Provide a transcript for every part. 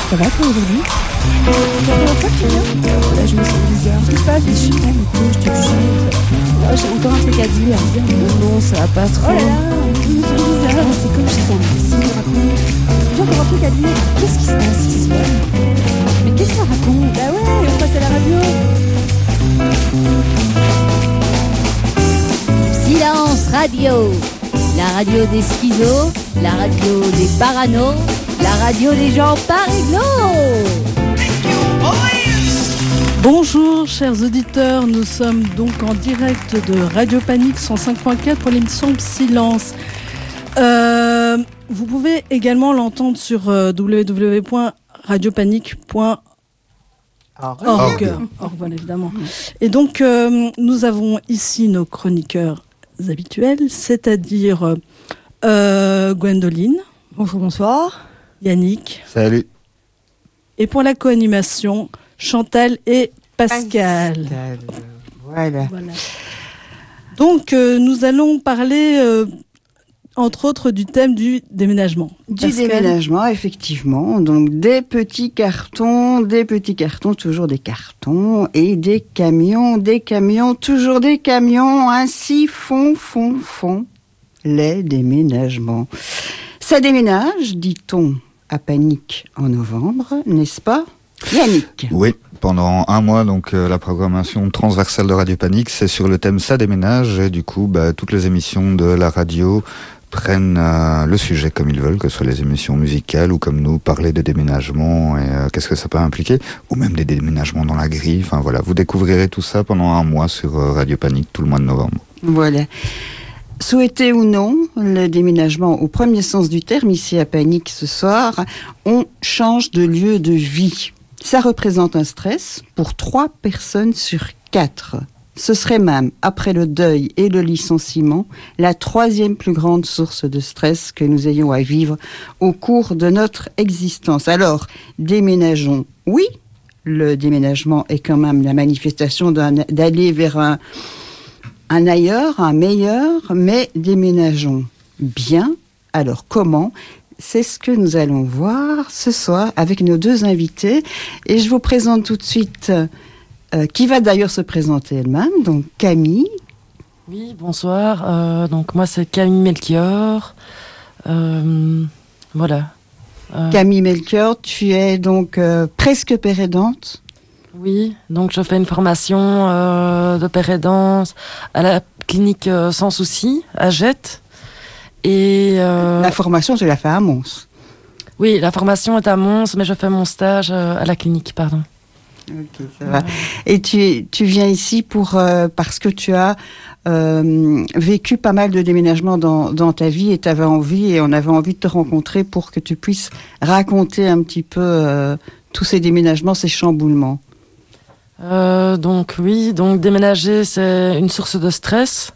Ça va toi aujourd'hui? Ça fait longtemps que tu viens? Là je me sens bizarre. Qu'est-ce qui se passe? Je suis pas mais je te jure. Là j'ai encore un truc à dire. Non, ça va pas trop. Oh là là, je me sens bizarre. C'est comme chez un psy, raconte. J'ai encore un truc à dire. Qu'est-ce qui se passe ici? Mais qu'est-ce qu'on raconte? Bah ouais, on passe à la radio. Silence Radio, la radio des schizos, la radio des paranos, la radio des gens pas réglos. Bonjour chers auditeurs, nous sommes donc en direct de Radio Panique 105.4 pour l'émission Silence. Vous pouvez également l'entendre sur www.radiopanique.org. Voilà, évidemment. Et donc nous avons ici nos chroniqueurs habituels, c'est-à-dire Gwendoline. Bonjour, bonsoir. Yannick. Salut. Et pour la co-animation, Chantal et Pascal. Voilà. Donc nous allons parler entre autres du thème du déménagement. Du déménagement, effectivement. Donc des petits cartons, toujours des cartons, et des camions, toujours des camions. Ainsi font les déménagements. Ça déménage, dit-on, à Panique en novembre, n'est-ce pas, Yannick? Oui, pendant un mois, donc la programmation transversale de Radio Panique, c'est sur le thème Ça déménage, et du coup, toutes les émissions de la radio prennent le sujet comme ils veulent, que ce soit les émissions musicales ou comme nous, parler de déménagement et qu'est-ce que ça peut impliquer, ou même des déménagements dans la grille. Enfin voilà, vous découvrirez tout ça pendant un mois sur Radio Panique tout le mois de novembre. Voilà. Souhaité ou non, le déménagement au premier sens du terme, ici à Panique ce soir, on change de lieu de vie. Ça représente un stress pour 3 personnes sur 4. Ce serait même, après le deuil et le licenciement, la 3e plus grande source de stress que nous ayons à vivre au cours de notre existence. Alors, déménageons, oui, le déménagement est quand même la manifestation d'aller vers un ailleurs, un meilleur, mais déménageons bien. Alors, comment ? C'est ce que nous allons voir ce soir avec nos 2 invités. Et je vous présente tout de suite... qui va d'ailleurs se présenter elle-même, donc Camille. Oui, bonsoir. Donc moi c'est Camille Melchior. Voilà. Camille Melchior, tu es donc presque père aidante. Oui, donc je fais une formation de père aidance à la clinique Sans Souci à Jette. Et la formation, tu l'as fait à Mons. Oui, la formation est à Mons, mais je fais mon stage à la clinique, pardon. Ok, ça va. Et tu viens ici parce que tu as vécu pas mal de déménagements dans ta vie et t'avais envie, et on avait envie de te rencontrer pour que tu puisses raconter un petit peu tous ces déménagements, ces chamboulements. Donc déménager c'est une source de stress.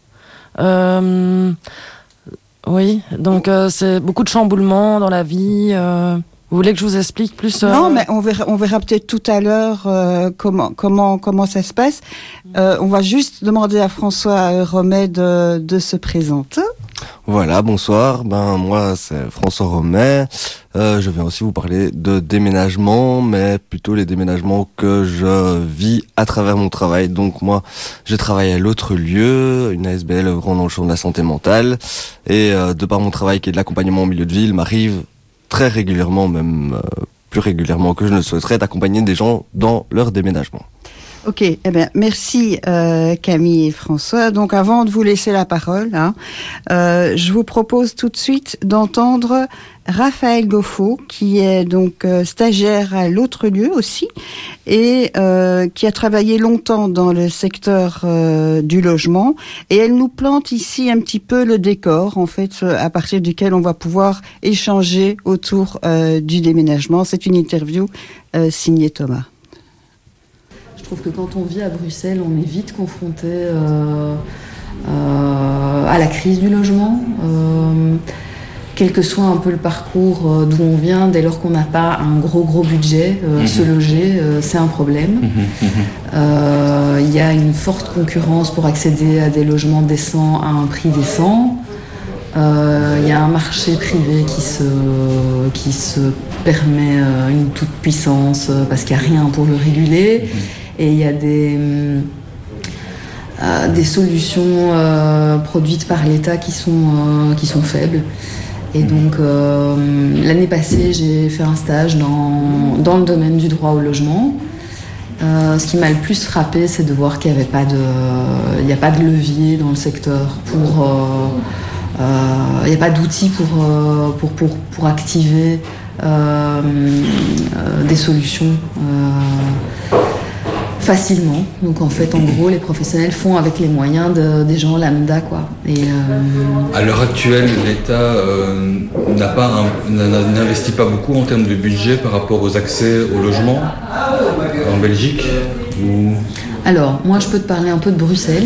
Oui, donc c'est beaucoup de chamboulements dans la vie. Vous voulez que je vous explique plus Non, mais on verra peut-être tout à l'heure comment ça se passe. On va juste demander à François Romet de se présenter. Voilà, bonsoir. Moi, c'est François Romet. Je viens aussi vous parler de déménagement, mais plutôt les déménagements que je vis à travers mon travail. Donc moi, je travaille à l'autre lieu, une ASBL œuvrant dans le champ de la santé mentale. Et de par mon travail qui est de l'accompagnement au milieu de ville, m'arrive très régulièrement, même plus régulièrement que je ne le souhaiterais, d'accompagner des gens dans leur déménagement. Ok, eh bien, merci Camille et François. Donc avant de vous laisser la parole, je vous propose tout de suite d'entendre Raphaël Goffo, qui est donc stagiaire à l'autre lieu aussi, et qui a travaillé longtemps dans le secteur du logement. Et elle nous plante ici un petit peu le décor, en fait, à partir duquel on va pouvoir échanger autour du déménagement. C'est une interview signée Thomas. Je trouve que quand on vit à Bruxelles, on est vite confronté à la crise du logement. Quel que soit un peu le parcours d'où on vient, dès lors qu'on n'a pas un gros budget, se loger, c'est un problème. Il y a une forte concurrence pour accéder à des logements décents à un prix décent. Il y a un marché privé qui se permet une toute puissance parce qu'il n'y a rien pour le réguler. Et il y a des solutions produites par l'État qui sont faibles. Et donc l'année passée, j'ai fait un stage dans le domaine du droit au logement. Ce qui m'a le plus frappé, c'est de voir qu'il n'y a pas de levier dans le secteur il n'y a pas d'outils pour activer des solutions facilement. Donc en fait, en gros, les professionnels font avec les moyens des gens lambda, quoi. À l'heure actuelle, l'État n'investit pas beaucoup en termes de budget par rapport aux accès au logement en Belgique Alors, moi, je peux te parler un peu de Bruxelles.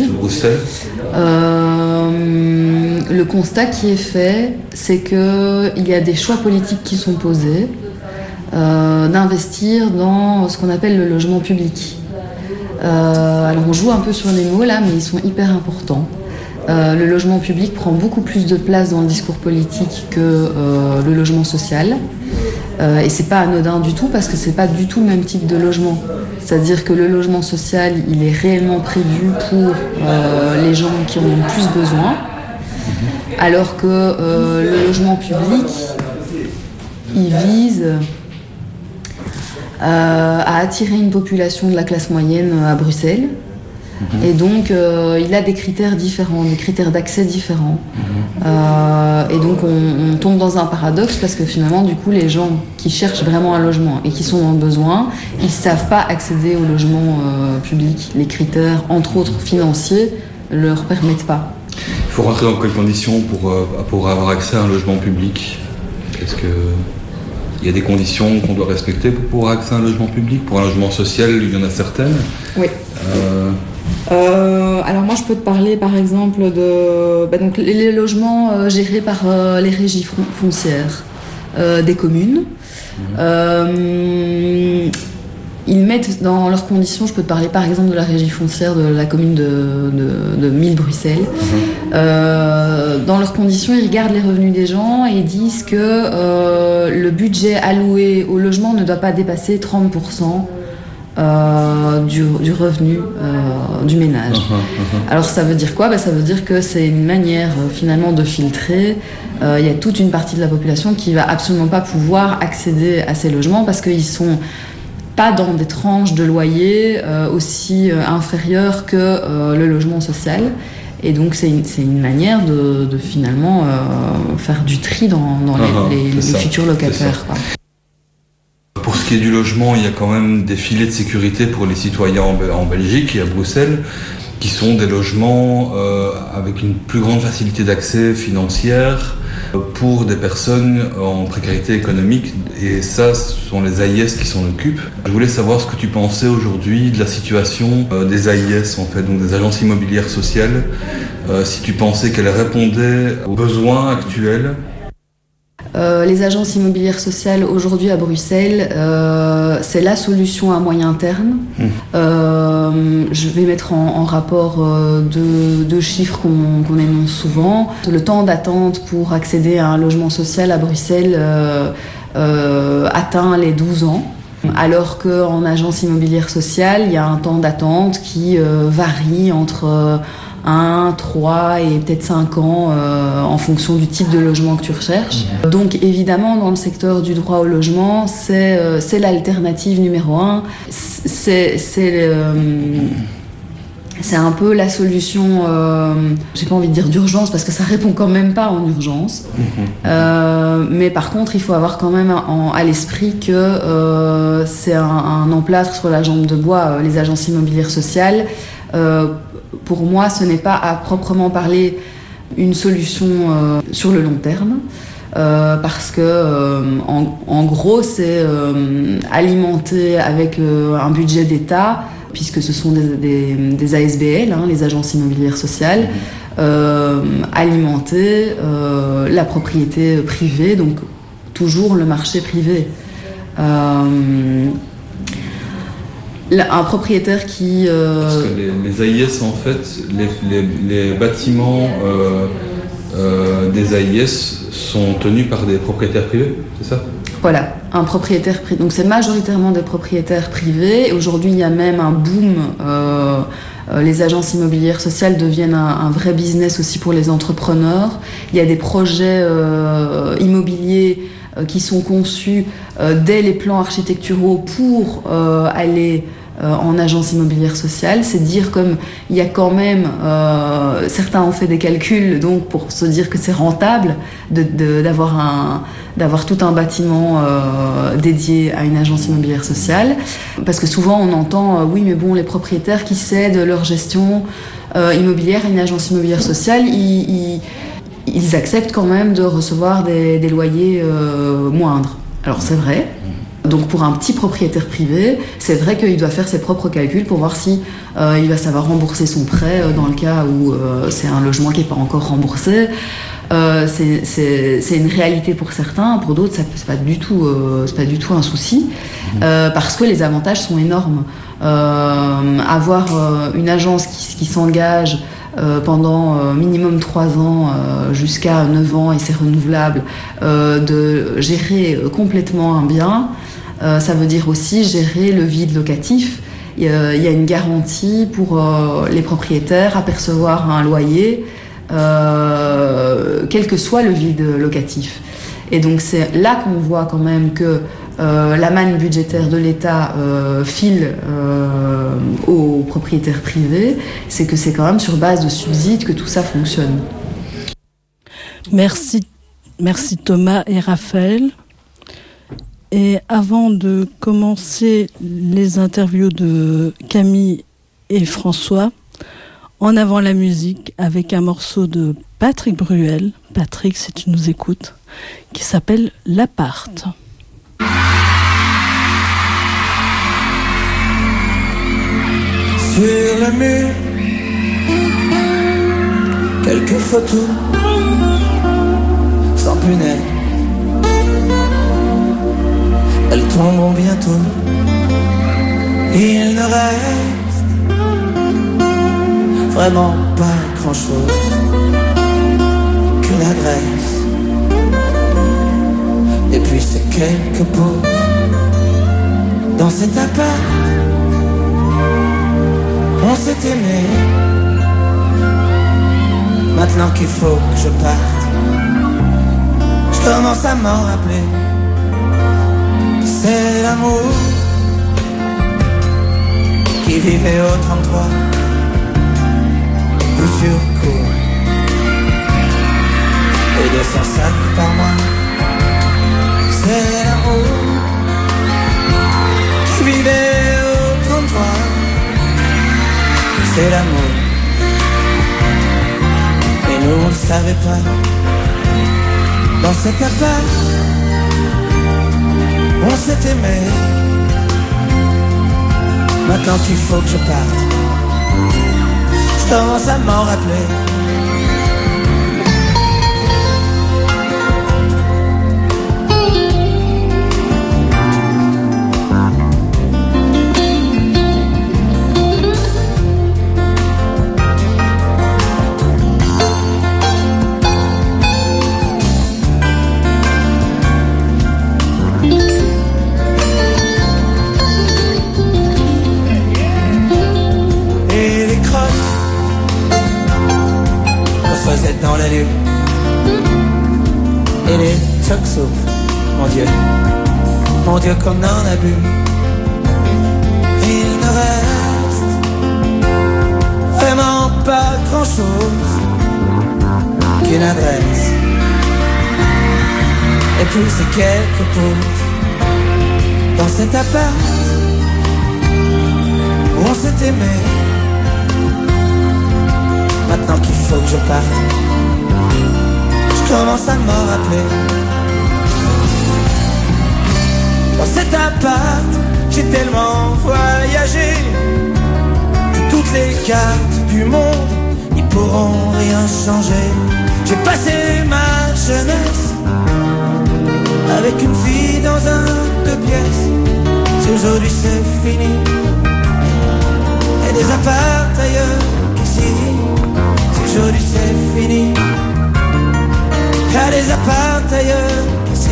Le constat qui est fait, c'est qu'il y a des choix politiques qui sont posés d'investir dans ce qu'on appelle le logement public. Alors on joue un peu sur les mots là, mais ils sont hyper importants. Le logement public prend beaucoup plus de place dans le discours politique que le logement social. Et c'est pas anodin du tout parce que c'est pas du tout le même type de logement. C'est-à-dire que le logement social, il est réellement prévu pour les gens qui en ont plus besoin, alors que le logement public, il vise à attirer une population de la classe moyenne à Bruxelles. Et donc, il a des critères différents, des critères d'accès différents. Et donc, on tombe dans un paradoxe parce que finalement, du coup, les gens qui cherchent vraiment un logement et qui sont dans le besoin, ils ne savent pas accéder au logement public. Les critères, entre autres financiers, ne leur permettent pas. Il faut rentrer dans quelles conditions pour avoir accès à un logement public ? Est-ce qu'il y a des conditions qu'on doit respecter pour avoir accès à un logement public ? Pour un logement social, il y en a certaines. Oui. Alors moi je peux te parler par exemple de donc les logements gérés par les régies foncières des communes. Ils mettent dans leurs conditions, je peux te parler par exemple de la régie foncière de la commune de Mille-Bruxelles. Dans leurs conditions, ils regardent les revenus des gens et ils disent que le budget alloué au logement ne doit pas dépasser 30% du revenu du ménage. Alors ça veut dire quoi ? Ça veut dire que c'est une manière finalement de filtrer. Il y a toute une partie de la population qui va absolument pas pouvoir accéder à ces logements parce qu'ils sont pas dans des tranches de loyer aussi inférieures que le logement social. Et donc c'est une manière de finalement faire du tri dans les futurs locataires. Quoi. Pour ce qui est du logement, il y a quand même des filets de sécurité pour les citoyens en Belgique et à Bruxelles, qui sont des logements avec une plus grande facilité d'accès financière pour des personnes en précarité économique. Et ça, ce sont les AIS qui s'en occupent. Je voulais savoir ce que tu pensais aujourd'hui de la situation des AIS, en fait, donc des agences immobilières sociales, si tu pensais qu'elles répondaient aux besoins actuels. Les agences immobilières sociales aujourd'hui à Bruxelles, c'est la solution à moyen terme. Je vais mettre en rapport deux chiffres qu'on énonce souvent. Le temps d'attente pour accéder à un logement social à Bruxelles atteint les 12 ans. Alors qu'en agence immobilière sociale, il y a un temps d'attente qui varie entre 1, 3 et peut-être 5 ans en fonction du type de logement que tu recherches. Donc évidemment, dans le secteur du droit au logement, c'est l'alternative numéro 1. C'est un peu la solution, j'ai pas envie de dire d'urgence parce que ça répond quand même pas en urgence. Mais par contre, il faut avoir quand même à l'esprit que c'est un emplâtre sur la jambe de bois, les agences immobilières sociales. Pour moi, ce n'est pas à proprement parler une solution sur le long terme, parce que en gros, c'est alimenté avec un budget d'État, puisque ce sont des ASBL, les agences immobilières sociales, alimenter la propriété privée, donc toujours le marché privé. Un propriétaire qui... Parce que les AIS, en fait, les bâtiments des AIS sont tenus par des propriétaires privés, c'est ça ? Voilà, un propriétaire privé. Donc c'est majoritairement des propriétaires privés. Aujourd'hui, il y a même un boom. Les agences immobilières sociales deviennent un vrai business aussi pour les entrepreneurs. Il y a des projets immobiliers qui sont conçus dès les plans architecturaux pour aller en agence immobilière sociale. C'est dire comme il y a quand même certains ont fait des calculs donc pour se dire que c'est rentable d'avoir tout un bâtiment dédié à une agence immobilière sociale, parce que souvent on entend oui mais bon, les propriétaires qui cèdent leur gestion immobilière à une agence immobilière sociale, ils acceptent quand même de recevoir des loyers moindres. Alors c'est vrai. Donc pour un petit propriétaire privé, c'est vrai qu'il doit faire ses propres calculs pour voir si il va savoir rembourser son prêt dans le cas où c'est un logement qui n'est pas encore remboursé. C'est une réalité pour certains, pour d'autres c'est pas du tout un souci, parce que les avantages sont énormes. Avoir une agence qui s'engage pendant minimum 3 ans jusqu'à 9 ans et c'est renouvelable, de gérer complètement un bien, ça veut dire aussi gérer le vide locatif. Il y a une garantie pour les propriétaires à percevoir un loyer quel que soit le vide locatif. Et donc c'est là qu'on voit quand même que la manne budgétaire de l'État file aux propriétaires privés, c'est que c'est quand même sur base de subsides que tout ça fonctionne. Merci Thomas et Raphaël. Et avant de commencer les interviews de Camille et François, en avant la musique avec un morceau de Patrick Bruel. Patrick, si tu nous écoutes, qui s'appelle L'Appart. Sur le mur, quelques photos sans punais. Elles tomberont bientôt. Il ne reste vraiment pas grand-chose que l'adresse. Et puis c'est quelques pauses dans cet appart. On s'est aimé. Maintenant qu'il faut que je parte, je commence à m'en rappeler. C'est l'amour qui vivait au 33 rue sur cour et 205 par mois. C'est l'amour qui vivait au 33. C'est l'amour. Et nous on ne savait pas. Dans cet appart on s'est aimé. Maintenant qu'il faut que je parte, je commence à m'en rappeler. Dans la nuit et les chocs souffrent. Mon Dieu comme on a bu. Il ne reste vraiment pas grand chose qu'une adresse. Et puis c'est quelques pauses dans cet appart où on s'est aimé. Maintenant qu'il faut que je parte, je commence à m'en rappeler. Dans cet appart, j'ai tellement voyagé que toutes les cartes du monde n'y pourront rien changer. J'ai passé ma jeunesse avec une fille dans un 2 pièces. Si aujourd'hui c'est fini, et des apparts ailleurs qu'ici. Si aujourd'hui c'est fini, a des apparts ailleurs qu'ici.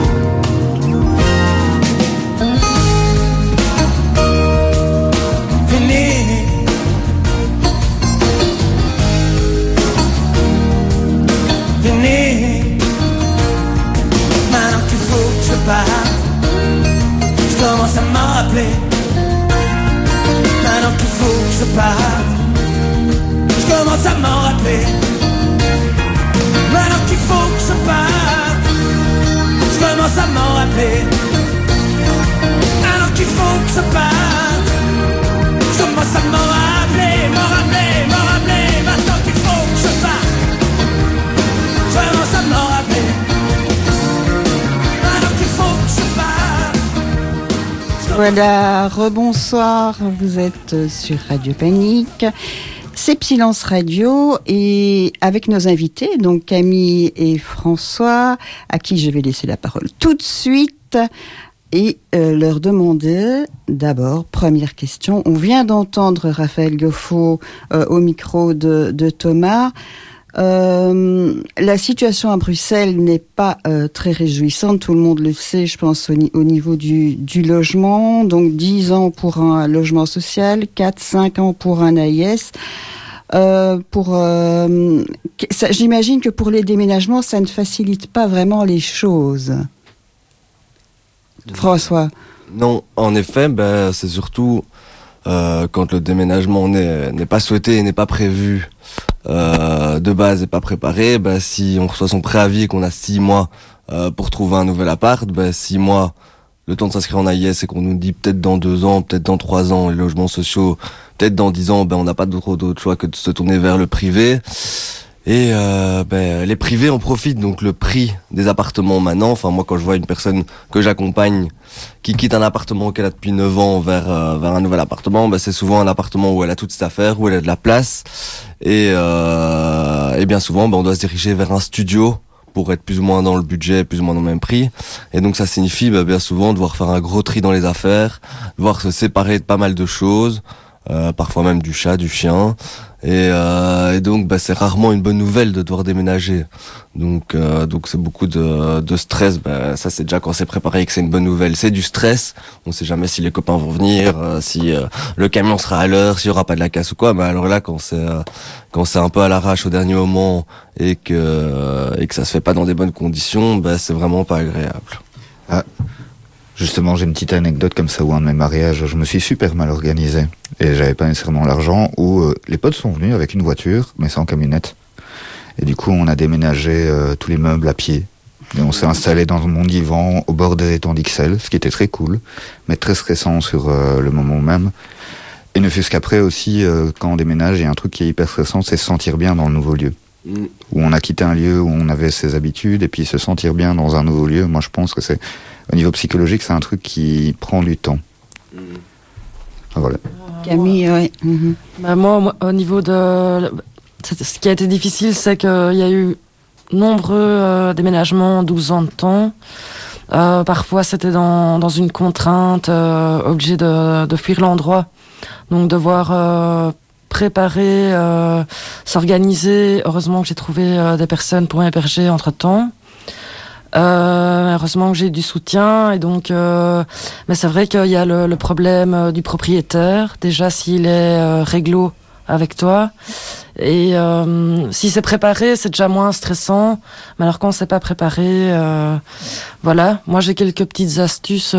Maintenant qu'il faut que je parte, je commence à m'en rappeler. Maintenant qu'il faut que je parte, je commence à m'en rappeler. Maintenant qu'il faut que je parte, je commence à m'en rappeler. Maintenant qu'il faut que je parte, je commence à m'en rappeler, m'en rappeler, m'en rappeler. Maintenant qu'il faut que je parte, je commence à m'en rappeler. Maintenant qu'il faut que je parte. Voilà, rebonsoir, vous êtes sur Radio Panique. C'est Psylance Radio et avec nos invités, donc Camille et François, à qui je vais laisser la parole tout de suite et leur demander d'abord, première question, on vient d'entendre Raphaël Goffaux au micro de Thomas. La situation à Bruxelles n'est pas très réjouissante, tout le monde le sait, je pense, au niveau du logement. Donc 10 ans pour un logement social, 4-5 ans pour un AIS. J'imagine que pour les déménagements, ça ne facilite pas vraiment les choses. François. Non, en effet, c'est surtout quand le déménagement n'est pas souhaité et n'est pas prévu de base et pas préparé, si on reçoit son préavis et qu'on a 6 mois pour trouver un nouvel appart, 6 mois, le temps de s'inscrire en AIS et qu'on nous dit peut-être dans 2 ans, peut-être dans 3 ans, les logements sociaux, peut-être dans 10 ans, on n'a pas d'autre choix que de se tourner vers le privé. Et les privés en profitent, donc le prix des appartements maintenant, enfin moi quand je vois une personne que j'accompagne qui quitte un appartement qu'elle a depuis 9 ans vers un nouvel appartement, c'est souvent un appartement où elle a toutes ses affaires, où elle a de la place, et bien souvent on doit se diriger vers un studio pour être plus ou moins dans le budget, plus ou moins dans le même prix, et donc ça signifie bien souvent devoir faire un gros tri dans les affaires, devoir se séparer de pas mal de choses, parfois même du chat, du chien, et donc c'est rarement une bonne nouvelle de devoir déménager, donc c'est beaucoup de stress. Ça c'est déjà quand c'est préparé et que c'est une bonne nouvelle, c'est du stress, on sait jamais si les copains vont venir, si le camion sera à l'heure, s'il y aura pas de la casse ou quoi, alors là quand c'est un peu à l'arrache au dernier moment et que ça se fait pas dans des bonnes conditions, c'est vraiment pas agréable. Justement, j'ai une petite anecdote comme ça où un de mes mariages, je me suis super mal organisé et j'avais pas nécessairement l'argent, où les potes sont venus avec une voiture mais sans camionnette, et du coup on a déménagé tous les meubles à pied et on s'est installé dans mon divan au bord des étangs d'Ixelles, ce qui était très cool mais très stressant sur le moment même. Et ne fût-ce qu'après aussi, quand on déménage, il y a un truc qui est hyper stressant, c'est se sentir bien dans le nouveau lieu. Où on a quitté un lieu où on avait ses habitudes et puis se sentir bien dans un nouveau lieu, moi je pense que c'est, au niveau psychologique, c'est un truc qui prend du temps. Voilà. Camille, ouais. Moi, au niveau de... Ce qui a été difficile, c'est qu'il y a eu nombreux déménagements, 12 ans de temps. Parfois, c'était dans une contrainte, obligé de fuir l'endroit. Donc, devoir préparer, s'organiser. Heureusement que j'ai trouvé des personnes pour m'héberger entre-temps. Heureusement que j'ai du soutien, et donc mais c'est vrai qu'il y a le problème du propriétaire, déjà s'il est réglo avec toi, et si c'est préparé c'est déjà moins stressant, mais alors quand c'est pas préparé, voilà, moi j'ai quelques petites astuces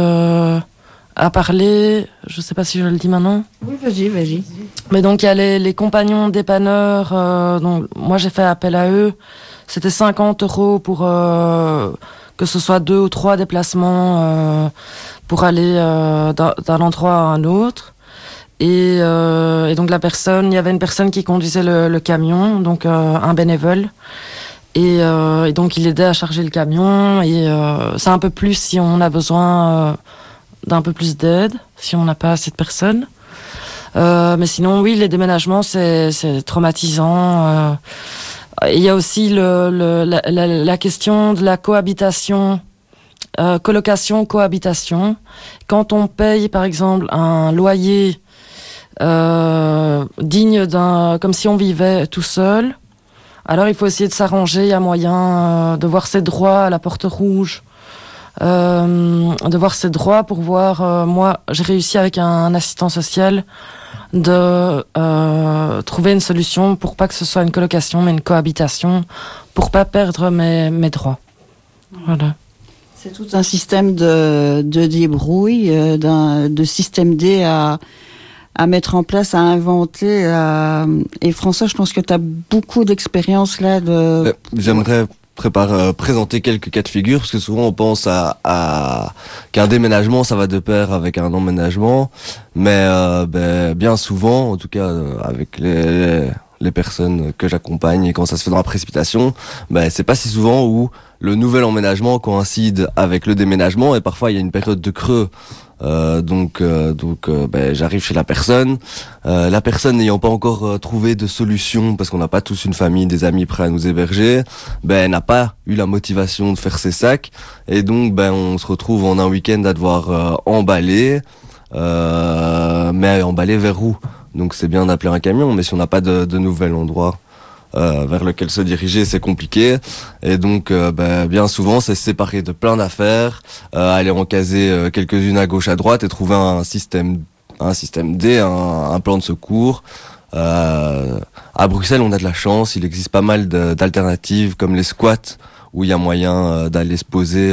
à parler, je sais pas si je le dis maintenant. Oui, vas-y. Mais donc il y a les compagnons dépanneurs, donc moi j'ai fait appel à eux. C'était 50 € pour que ce soit 2 ou 3 déplacements pour aller d'un endroit à un autre. Et donc il y avait une personne qui conduisait le camion, donc un bénévole. Et donc il aidait à charger le camion. Et c'est un peu plus si on a besoin d'un peu plus d'aide, si on n'a pas assez de personnes. Mais sinon, oui, les déménagements, c'est traumatisant. Il y a aussi la question de la cohabitation, colocation-cohabitation. Quand on paye, par exemple, un loyer digne comme si on vivait tout seul, Alors il faut essayer de s'arranger, il y a moyen de voir ses droits à la porte rouge, de voir ses droits pour voir, moi j'ai réussi avec un assistant social de trouver une solution pour pas que ce soit une colocation mais une cohabitation, pour pas perdre mes droits. Voilà. C'est tout un système de débrouille, de système D à mettre en place, à inventer. Et François, je pense que tu as beaucoup d'expérience là. J'aimerais présenter quelques cas de figure, parce que souvent on pense qu'un déménagement ça va de pair avec un emménagement, mais bien souvent, en tout cas avec les personnes que j'accompagne, et quand ça se fait dans la précipitation, c'est pas si souvent où le nouvel emménagement coïncide avec le déménagement, et parfois il y a une période de creux. Donc j'arrive chez la personne n'ayant pas encore trouvé de solution, parce qu'on n'a pas tous une famille, des amis prêts à nous héberger, elle n'a pas eu la motivation de faire ses sacs, et donc on se retrouve en un week-end à devoir emballer, mais emballer vers où? Donc c'est bien d'appeler un camion, mais si on n'a pas de nouvel endroit vers lequel se diriger, c'est compliqué. Et donc bien souvent c'est se séparer de plein d'affaires, aller en caser quelques-unes à gauche à droite et trouver un système D, un plan de secours. À Bruxelles on a de la chance, il existe pas mal d'alternatives comme les squats, où il y a moyen d'aller se poser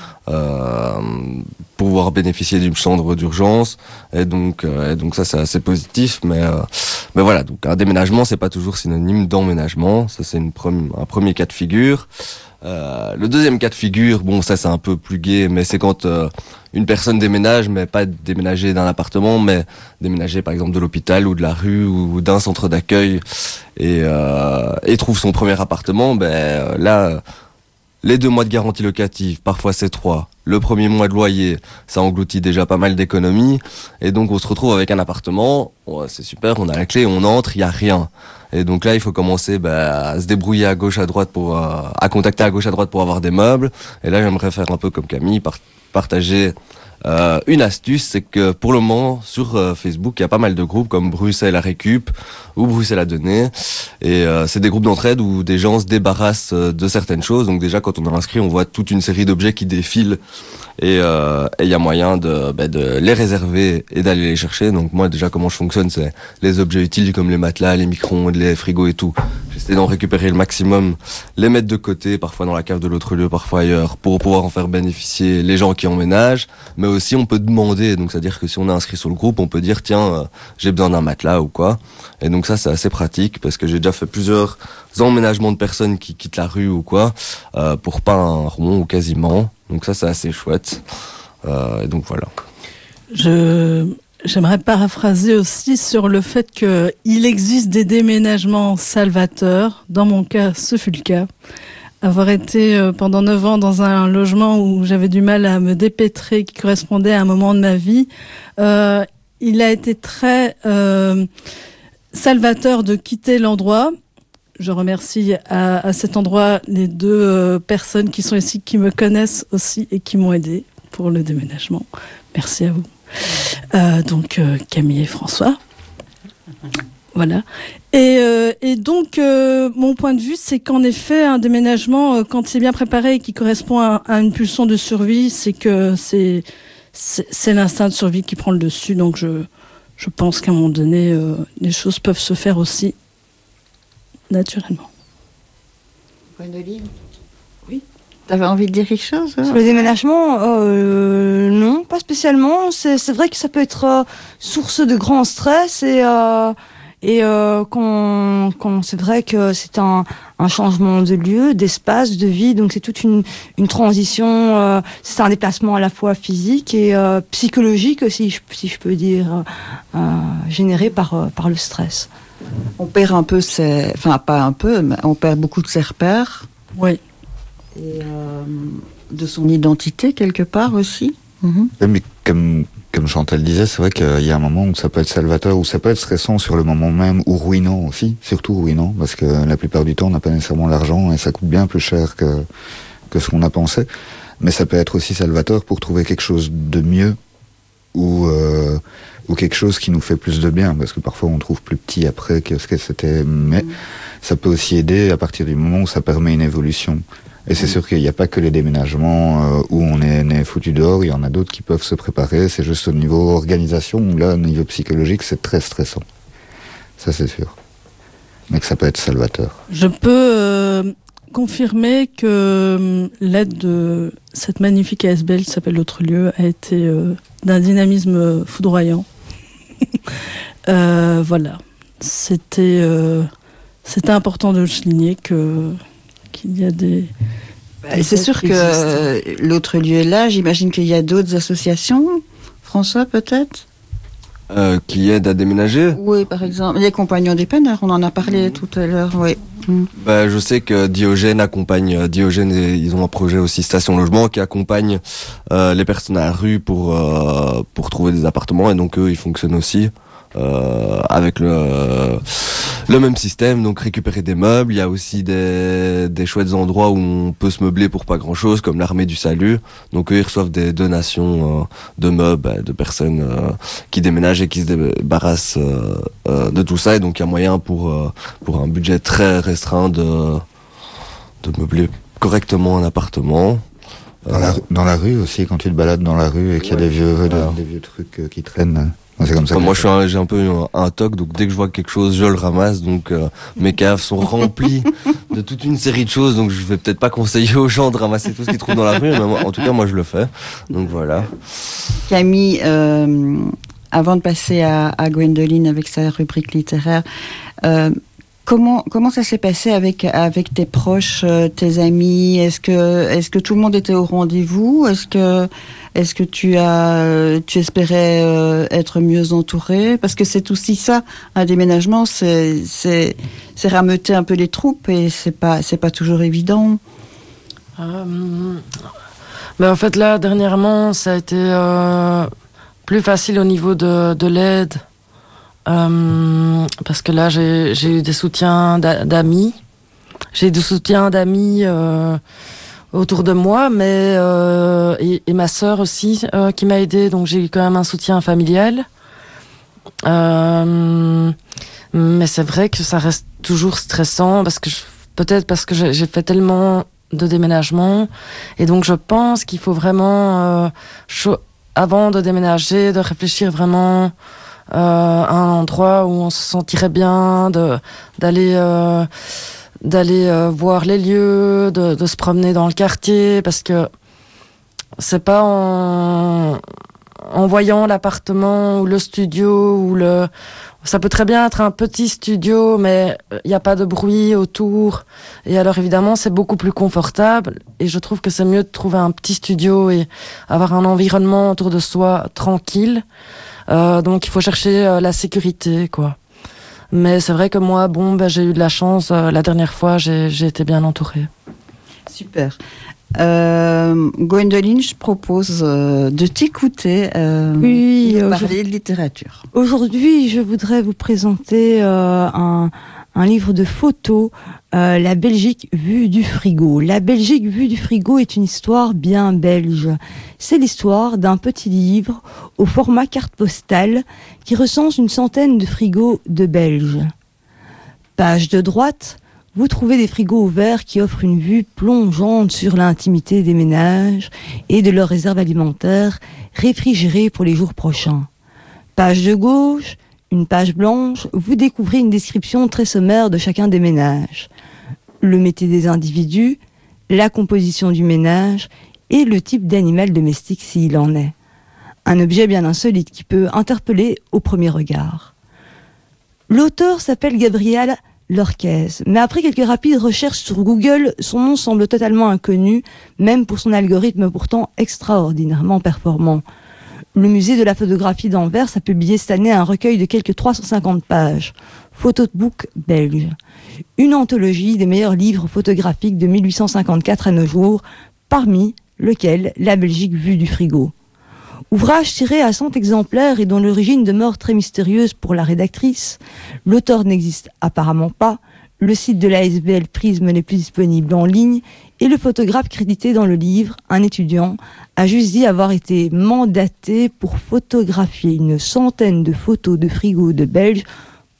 pour pouvoir bénéficier d'une chambre d'urgence, et donc ça c'est assez positif, mais voilà, donc un déménagement c'est pas toujours synonyme d'emménagement, ça c'est un premier cas de figure. Le deuxième cas de figure, ça c'est un peu plus gai, mais c'est quand une personne déménage, mais pas déménager d'un appartement, mais déménager par exemple de l'hôpital ou de la rue ou d'un centre d'accueil, et trouve son premier appartement. Là, les 2 mois de garantie locative, parfois c'est 3. Le premier mois de loyer, ça engloutit déjà pas mal d'économies. Et donc on se retrouve avec un appartement, c'est super, on a la clé, on entre, il y a rien. Et donc là, il faut commencer à se débrouiller à gauche à droite à contacter à gauche à droite pour avoir des meubles. Et là, j'aimerais faire un peu comme Camille, partager une astuce, c'est que pour le moment sur Facebook il y a pas mal de groupes comme Bruxelles à récup ou Bruxelles à donner, et c'est des groupes d'entraide où des gens se débarrassent de certaines choses. Donc déjà quand on est inscrit, on voit toute une série d'objets qui défilent, et il y a moyen de les réserver et d'aller les chercher. Donc moi déjà comment je fonctionne, c'est les objets utiles comme les matelas, les micro-ondes, les frigos et tout, j'essaie d'en récupérer le maximum, les mettre de côté, parfois dans la cave de l'autre lieu, parfois ailleurs, pour pouvoir en faire bénéficier les gens qui emménagent. Mais aussi on peut demander, donc c'est-à-dire que si on est inscrit sur le groupe, on peut dire tiens j'ai besoin d'un matelas ou quoi, et donc ça c'est assez pratique, parce que j'ai déjà fait plusieurs emménagements de personnes qui quittent la rue ou quoi, pour pas un rond ou quasiment, donc ça c'est assez chouette, et donc voilà. J'aimerais paraphraser aussi sur le fait qu'il existe des déménagements salvateurs. Dans mon cas, ce fut le cas. Avoir été pendant 9 ans dans un logement où j'avais du mal à me dépêtrer, qui correspondait à un moment de ma vie, il a été très salvateur de quitter l'endroit. Je remercie à cet endroit les 2 personnes qui sont ici, qui me connaissent aussi et qui m'ont aidé pour le déménagement. Merci à vous. Donc Camille et François. Voilà. Et donc, mon point de vue, c'est qu'en effet, un déménagement, quand c'est bien préparé et qui correspond à une pulsion de survie, c'est que c'est l'instinct de survie qui prend le dessus. Donc, je pense qu'à un moment donné, les choses peuvent se faire aussi naturellement. Gwendoline ? Oui. T'avais envie de dire quelque chose ? Sur le déménagement, non, pas spécialement. C'est vrai que ça peut être source de grand stress, et quand c'est vrai que c'est un changement de lieu, d'espace, de vie, donc c'est toute une transition, c'est un déplacement à la fois physique et psychologique aussi, si je peux dire, généré par le stress. On perd un peu enfin pas un peu, mais on perd beaucoup de ses repères. Oui. Et de son identité quelque part aussi. Mais comme Chantal disait, c'est vrai qu'il y a un moment où ça peut être salvateur, ou ça peut être stressant sur le moment même, ou ruinant aussi, surtout ruinant, parce que la plupart du temps on n'a pas nécessairement l'argent et ça coûte bien plus cher que ce qu'on a pensé. Mais ça peut être aussi salvateur pour trouver quelque chose de mieux, ou quelque chose qui nous fait plus de bien, parce que parfois on trouve plus petit après que ce que c'était. Mais ça peut aussi aider à partir du moment où ça permet une évolution. Et c'est sûr qu'il n'y a pas que les déménagements où on est foutu dehors, il y en a d'autres qui peuvent se préparer, c'est juste au niveau organisation, où là, au niveau psychologique, c'est très stressant. Ça, c'est sûr. Mais que ça peut être salvateur. Je peux confirmer que l'aide de cette magnifique ASBL qui s'appelle L'Autre Lieu a été d'un dynamisme foudroyant. Voilà. C'était important de le souligner qu'il y a des... C'est sûr que L'Autre Lieu est là. J'imagine qu'il y a d'autres associations. François, peut-être qui aident à déménager. Oui, par exemple. Les Compagnons des Peineurs, on en a parlé tout à l'heure, oui. Je sais que Diogène accompagne, ils ont un projet aussi Station Logement qui accompagne les personnes à la rue pour trouver des appartements, et donc eux, ils fonctionnent aussi avec le même système, donc récupérer des meubles. Il y a aussi des chouettes endroits où on peut se meubler pour pas grand chose, comme l'Armée du Salut. Donc eux, ils reçoivent des donations de meubles de personnes qui déménagent et qui se débarrassent de tout ça, et donc il y a moyen pour un budget très restreint de meubler correctement un appartement. Dans la rue aussi, quand tu te balades dans la rue et qu'il y a des vieux trucs qui traînent. C'est comme ça. Moi, j'ai un peu un toc, donc dès que je vois quelque chose, je le ramasse. Donc mes caves sont remplies de toute une série de choses, donc je vais peut-être pas conseiller aux gens de ramasser tout ce qu'ils trouvent dans la rue, mais en tout cas, moi, je le fais. Donc voilà. Camille, avant de passer à Gwendoline avec sa rubrique littéraire, comment ça s'est passé avec tes proches, tes amis? Est-ce que tout le monde était au rendez-vous? Est-ce que tu espérais être mieux entouré? Parce que c'est aussi ça, un déménagement, c'est rameuter un peu les troupes, et c'est pas toujours évident. Mais en fait là, dernièrement, ça a été plus facile au niveau de l'aide. Parce que là, j'ai eu des soutiens d'amis. J'ai eu du soutien d'amis autour de moi, mais et ma sœur aussi qui m'a aidée, donc j'ai eu quand même un soutien familial. Mais c'est vrai que ça reste toujours stressant, peut-être parce que j'ai fait tellement de déménagements, et donc je pense qu'il faut vraiment avant de déménager, de réfléchir vraiment à un endroit où on se sentirait bien, d'aller voir les lieux, de se promener dans le quartier, parce que c'est pas en voyant l'appartement ou le studio ça peut très bien être un petit studio, mais il n'y a pas de bruit autour, et alors évidemment c'est beaucoup plus confortable, et je trouve que c'est mieux de trouver un petit studio et avoir un environnement autour de soi tranquille. Donc il faut chercher la sécurité, quoi. Mais c'est vrai que moi, j'ai eu de la chance. La dernière fois, j'ai été bien entourée. Super. Gwendoline, je propose de t'écouter parler de littérature. Aujourd'hui, je voudrais vous présenter un livre de photos, La Belgique vue du frigo. La Belgique vue du frigo est une histoire bien belge. C'est l'histoire d'un petit livre au format carte postale qui recense une centaine de frigos de Belges. Page de droite, vous trouvez des frigos ouverts qui offrent une vue plongeante sur l'intimité des ménages et de leurs réserves alimentaires réfrigérées pour les jours prochains. Page de gauche, une page blanche, vous découvrez une description très sommaire de chacun des ménages. Le métier des individus, la composition du ménage et le type d'animal domestique s'il en est. Un objet bien insolite qui peut interpeller au premier regard. L'auteur s'appelle Gabriel Lorquez, mais après quelques rapides recherches sur Google, son nom semble totalement inconnu, même pour son algorithme pourtant extraordinairement performant. Le musée de la photographie d'Anvers a publié cette année un recueil de quelques 350 pages, Photobook belge, une anthologie des meilleurs livres photographiques de 1854 à nos jours, parmi lequel La Belgique vue du frigo. Ouvrage tiré à 100 exemplaires et dont l'origine demeure très mystérieuse pour la rédactrice, l'auteur n'existe apparemment pas, le site de la ASBL Prisme n'est plus disponible en ligne, et le photographe crédité dans le livre, un étudiant, a juste dit avoir été mandaté pour photographier une centaine de photos de frigos de Belges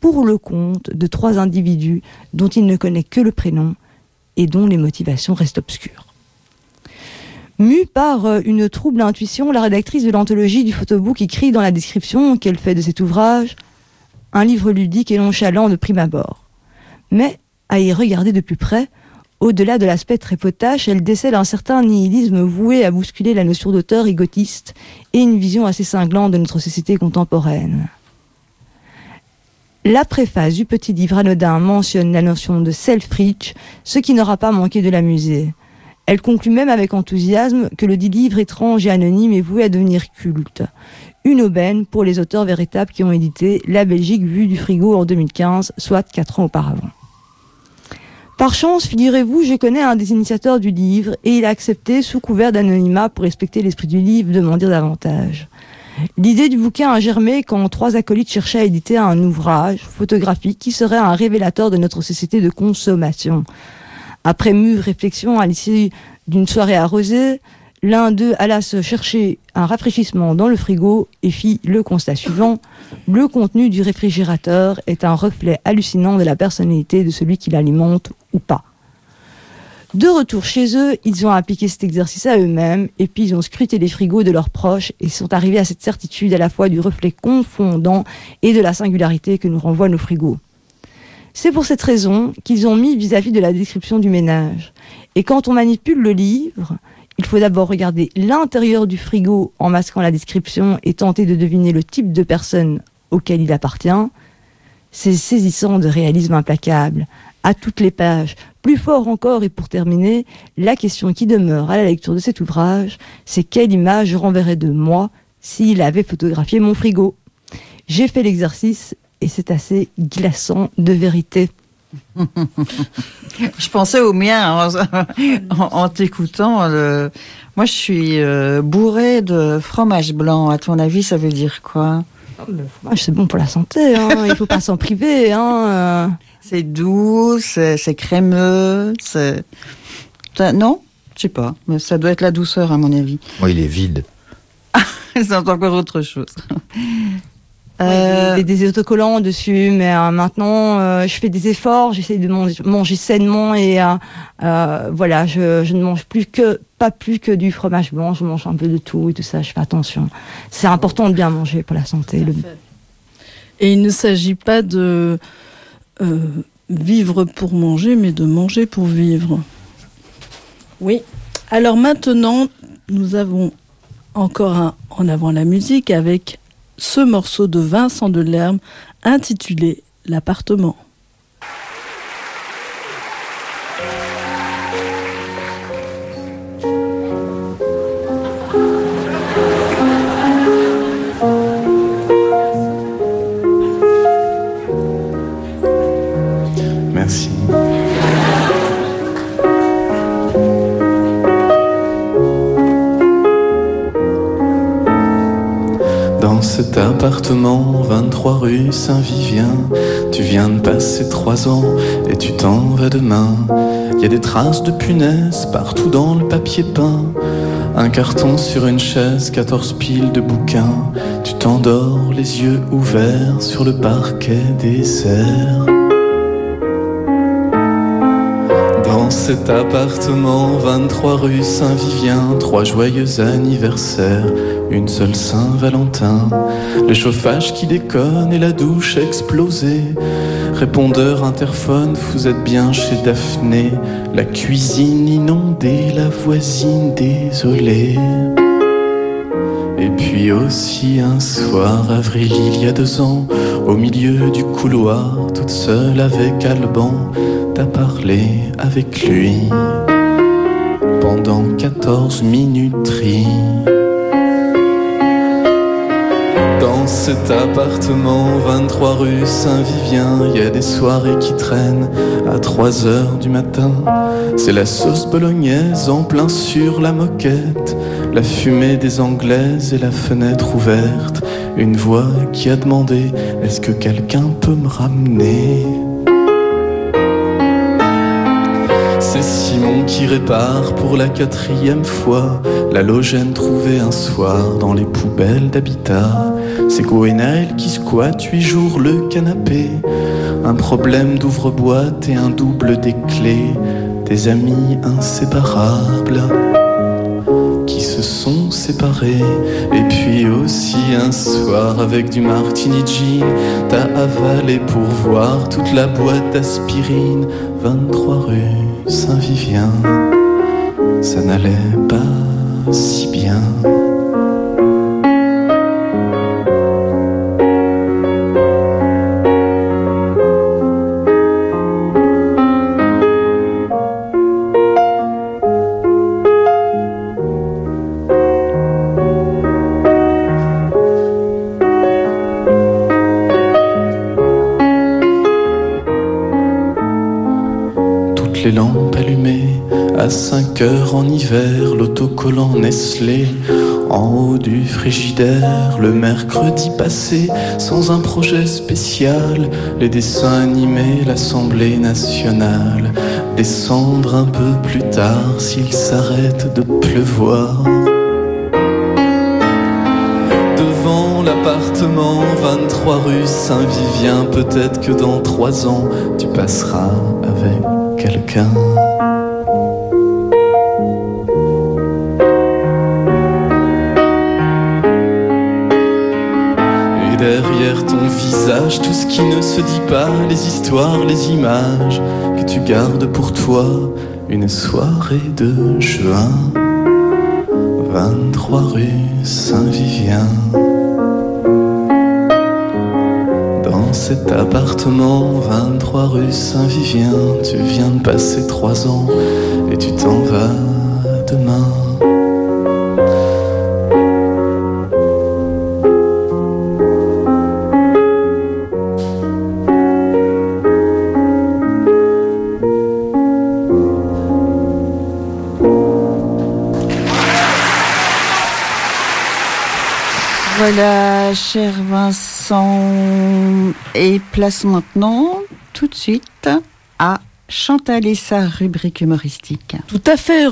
pour le compte de 3 individus dont il ne connaît que le prénom et dont les motivations restent obscures. Mue par une trouble intuition, la rédactrice de l'anthologie du photobook écrit dans la description qu'elle fait de cet ouvrage un livre ludique et nonchalant de prime abord. Mais, à y regarder de plus près, au-delà de l'aspect très potache, elle décèle un certain nihilisme voué à bousculer la notion d'auteur égotiste et une vision assez cinglante de notre société contemporaine. La préface du petit livre anodin mentionne la notion de self-reach, ce qui n'aura pas manqué de l'amuser. Elle conclut même avec enthousiasme que le dit livre étrange et anonyme est voué à devenir culte. Une aubaine pour les auteurs véritables qui ont édité La Belgique vue du frigo en 2015, soit 4 ans auparavant. Par chance, figurez-vous, je connais un des initiateurs du livre et il a accepté, sous couvert d'anonymat pour respecter l'esprit du livre, de m'en dire davantage. L'idée du bouquin a germé quand 3 acolytes cherchaient à éditer un ouvrage photographique qui serait un révélateur de notre société de consommation. Après mûre réflexion à l'issue d'une soirée arrosée, l'un d'eux alla se chercher un rafraîchissement dans le frigo et fit le constat suivant: le contenu du réfrigérateur est un reflet hallucinant de la personnalité de celui qui l'alimente ou pas. De retour chez eux, ils ont appliqué cet exercice à eux-mêmes et puis ils ont scruté les frigos de leurs proches et sont arrivés à cette certitude à la fois du reflet confondant et de la singularité que nous renvoient nos frigos. C'est pour cette raison qu'ils ont mis vis-à-vis de la description du ménage. Et quand on manipule le livre, il faut d'abord regarder l'intérieur du frigo en masquant la description et tenter de deviner le type de personne auquel il appartient. C'est saisissant de réalisme implacable, à toutes les pages. Plus fort encore, et pour terminer, la question qui demeure à la lecture de cet ouvrage, c'est quelle image je renverrais de moi s'il avait photographié mon frigo. J'ai fait l'exercice et c'est assez glaçant de vérité. Je pensais au mien en t'écoutant. Moi, je suis bourrée de fromage blanc. À ton avis, ça veut dire quoi? Le fromage, c'est bon pour la santé. Hein. Il ne faut pas s'en priver. Hein. C'est doux, c'est crémeux. Non, je sais pas. Mais ça doit être la douceur, à mon avis. Moi, il est vide. C'est encore autre chose. Des autocollants dessus, mais maintenant je fais des efforts, j'essaie de manger sainement et voilà, je ne mange pas plus que du fromage blanc, je mange un peu de tout et tout ça, je fais attention. C'est important de bien manger pour la santé. Et il ne s'agit pas de vivre pour manger, mais de manger pour vivre. Oui. Alors maintenant, nous avons encore en avant la musique avec ce morceau de Vincent Delerme intitulé « L'appartement ». Merci. Dans cet appartement, 23 rue Saint-Vivien, tu viens de passer 3 ans et tu t'en vas demain. Y a des traces de punaises partout dans le papier peint. Un carton sur une chaise, 14 piles de bouquins. Tu t'endors les yeux ouverts sur le parquet des serres. Dans cet appartement, 23 rue Saint-Vivien, 3 joyeux anniversaires, une seule Saint-Valentin. Le chauffage qui déconne et la douche explosée. Répondeur, interphone, vous êtes bien chez Daphné. La cuisine inondée, la voisine désolée. Et puis aussi un soir, avril il y a 2 ans, au milieu du couloir, toute seule avec Alban, t'as parlé avec lui pendant 14 minuteries. Dans cet appartement, 23 rue Saint-Vivien, y a des soirées qui traînent à 3 heures du matin. C'est la sauce bolognaise en plein sur la moquette, la fumée des Anglaises et la fenêtre ouverte. Une voix qui a demandé: est-ce que quelqu'un peut me ramener? C'est Simon qui répare pour la 4e fois l'halogène trouvé un soir dans les poubelles d'habitat. C'est Gwenaël qui squatte 8 jours le canapé. Un problème d'ouvre-boîte et un double des clés. Des amis inséparables qui se sont séparés. Et puis aussi un soir avec du martini gin, t'as avalé pour voir toute la boîte d'aspirine. 23 rue Saint-Vivien, ça n'allait pas si bien. Les lampes allumées à 5 heures en hiver, l'autocollant Nestlé en haut du frigidaire. Le mercredi passé, sans un projet spécial, les dessins animés, l'Assemblée nationale. Descendre un peu plus tard s'il s'arrête de pleuvoir. Devant l'appartement 23 rue Saint-Vivien, peut-être que dans 3 ans tu passeras avec quelqu'un. Et derrière ton visage, tout ce qui ne se dit pas, les histoires, les images que tu gardes pour toi. Une soirée de juin, 23 rue Saint-Vivien. Dans cet appartement, 23 rue Saint-Vivien, tu viens de passer 3 ans et tu t'en vas demain. Voilà, cher Vincent, et place maintenant tout de suite à Chantal et sa rubrique humoristique. Tout à fait,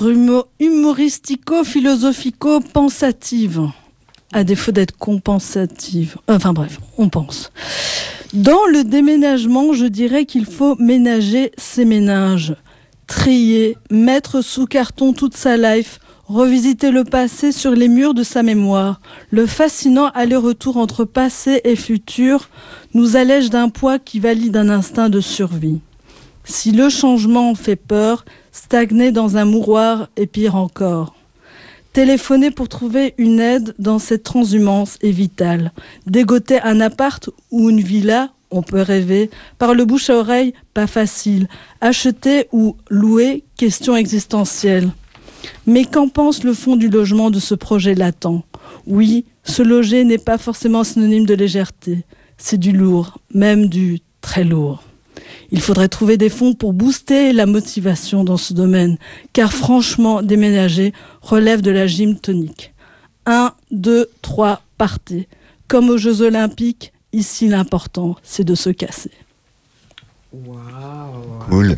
humoristico-philosophico-pensative, à défaut d'être compensative. Enfin bref, on pense. Dans le déménagement, je dirais qu'il faut ménager ses ménages, trier, mettre sous carton toute sa life, revisiter le passé sur les murs de sa mémoire. Le fascinant aller-retour entre passé et futur nous allège d'un poids qui valide un instinct de survie. Si le changement fait peur, stagner dans un mouroir est pire encore. Téléphoner pour trouver une aide dans cette transhumance est vital. Dégoter un appart ou une villa, on peut rêver. Par le bouche à oreille, pas facile. Acheter ou louer, question existentielle. Mais qu'en pense le fond du logement de ce projet latent ? Oui, se loger n'est pas forcément synonyme de légèreté. C'est du lourd, même du très lourd. Il faudrait trouver des fonds pour booster la motivation dans ce domaine, car franchement, déménager relève de la gym tonique. 1, 2, 3, partez. Comme aux Jeux Olympiques, ici l'important, c'est de se casser. Waouh. Cool.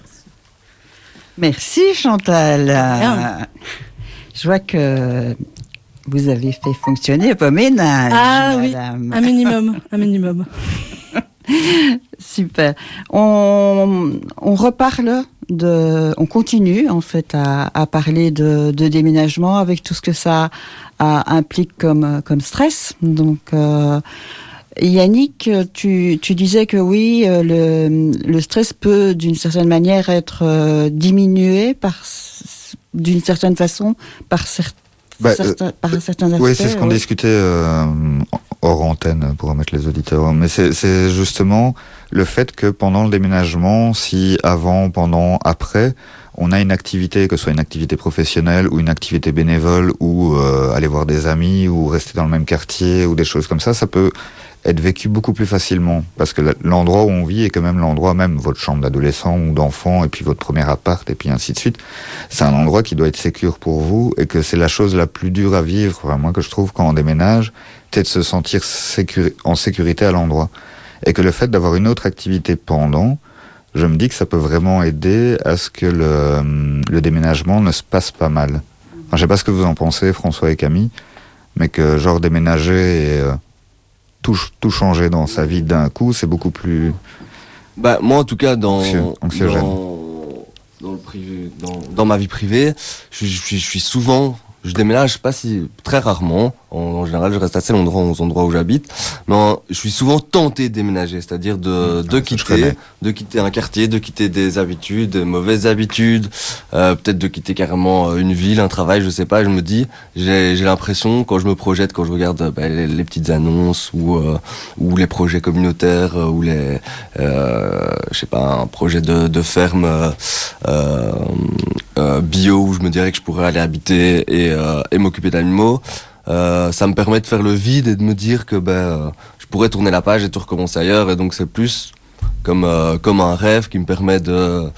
Merci Chantal. Je vois que vous avez fait fonctionner vos ménages. Ah madame. Oui, un minimum. Super. On reparle on continue en fait à parler de déménagement avec tout ce que ça implique comme stress. Donc Yannick, tu disais que oui, le stress peut d'une certaine manière être diminué d'une certaine façon par certains aspects. Oui, c'est ce qu'on discutait hors antenne pour remettre les auditeurs. Mais c'est justement le fait que pendant le déménagement, si avant, pendant, après, on a une activité, que ce soit une activité professionnelle ou une activité bénévole ou aller voir des amis ou rester dans le même quartier ou des choses comme ça, ça peut être vécu beaucoup plus facilement, parce que l'endroit où on vit est quand même l'endroit, même votre chambre d'adolescent ou d'enfant, et puis votre premier appart, et puis ainsi de suite, c'est un endroit qui doit être sécure pour vous, et que c'est la chose la plus dure à vivre, enfin, moi que je trouve quand on déménage, c'est de se sentir en sécurité à l'endroit, et que le fait d'avoir une autre activité pendant, je me dis que ça peut vraiment aider à ce que le déménagement ne se passe pas mal. Enfin, je sais pas ce que vous en pensez, François et Camille, mais que genre déménager et tout changer dans sa vie d'un coup, c'est beaucoup plus... Bah, moi, en tout cas, anxiogène. Dans le privé, dans ma vie privée, je suis souvent, je déménage pas si, très rarement. En général, je reste assez longtemps aux endroits où j'habite. Mais je suis souvent tenté de déménager, c'est-à-dire de quitter un quartier, de quitter des habitudes, des mauvaises habitudes, peut-être de quitter carrément une ville, un travail, je sais pas. Je me dis, j'ai l'impression, quand je me projette, quand je regarde les petites annonces ou les projets communautaires ou les, je sais pas, un projet de ferme bio où je me dirais que je pourrais aller habiter et m'occuper d'animaux. Ça me permet de faire le vide et de me dire que je pourrais tourner la page et tout recommencer ailleurs, et donc c'est plus comme un rêve qui me permet de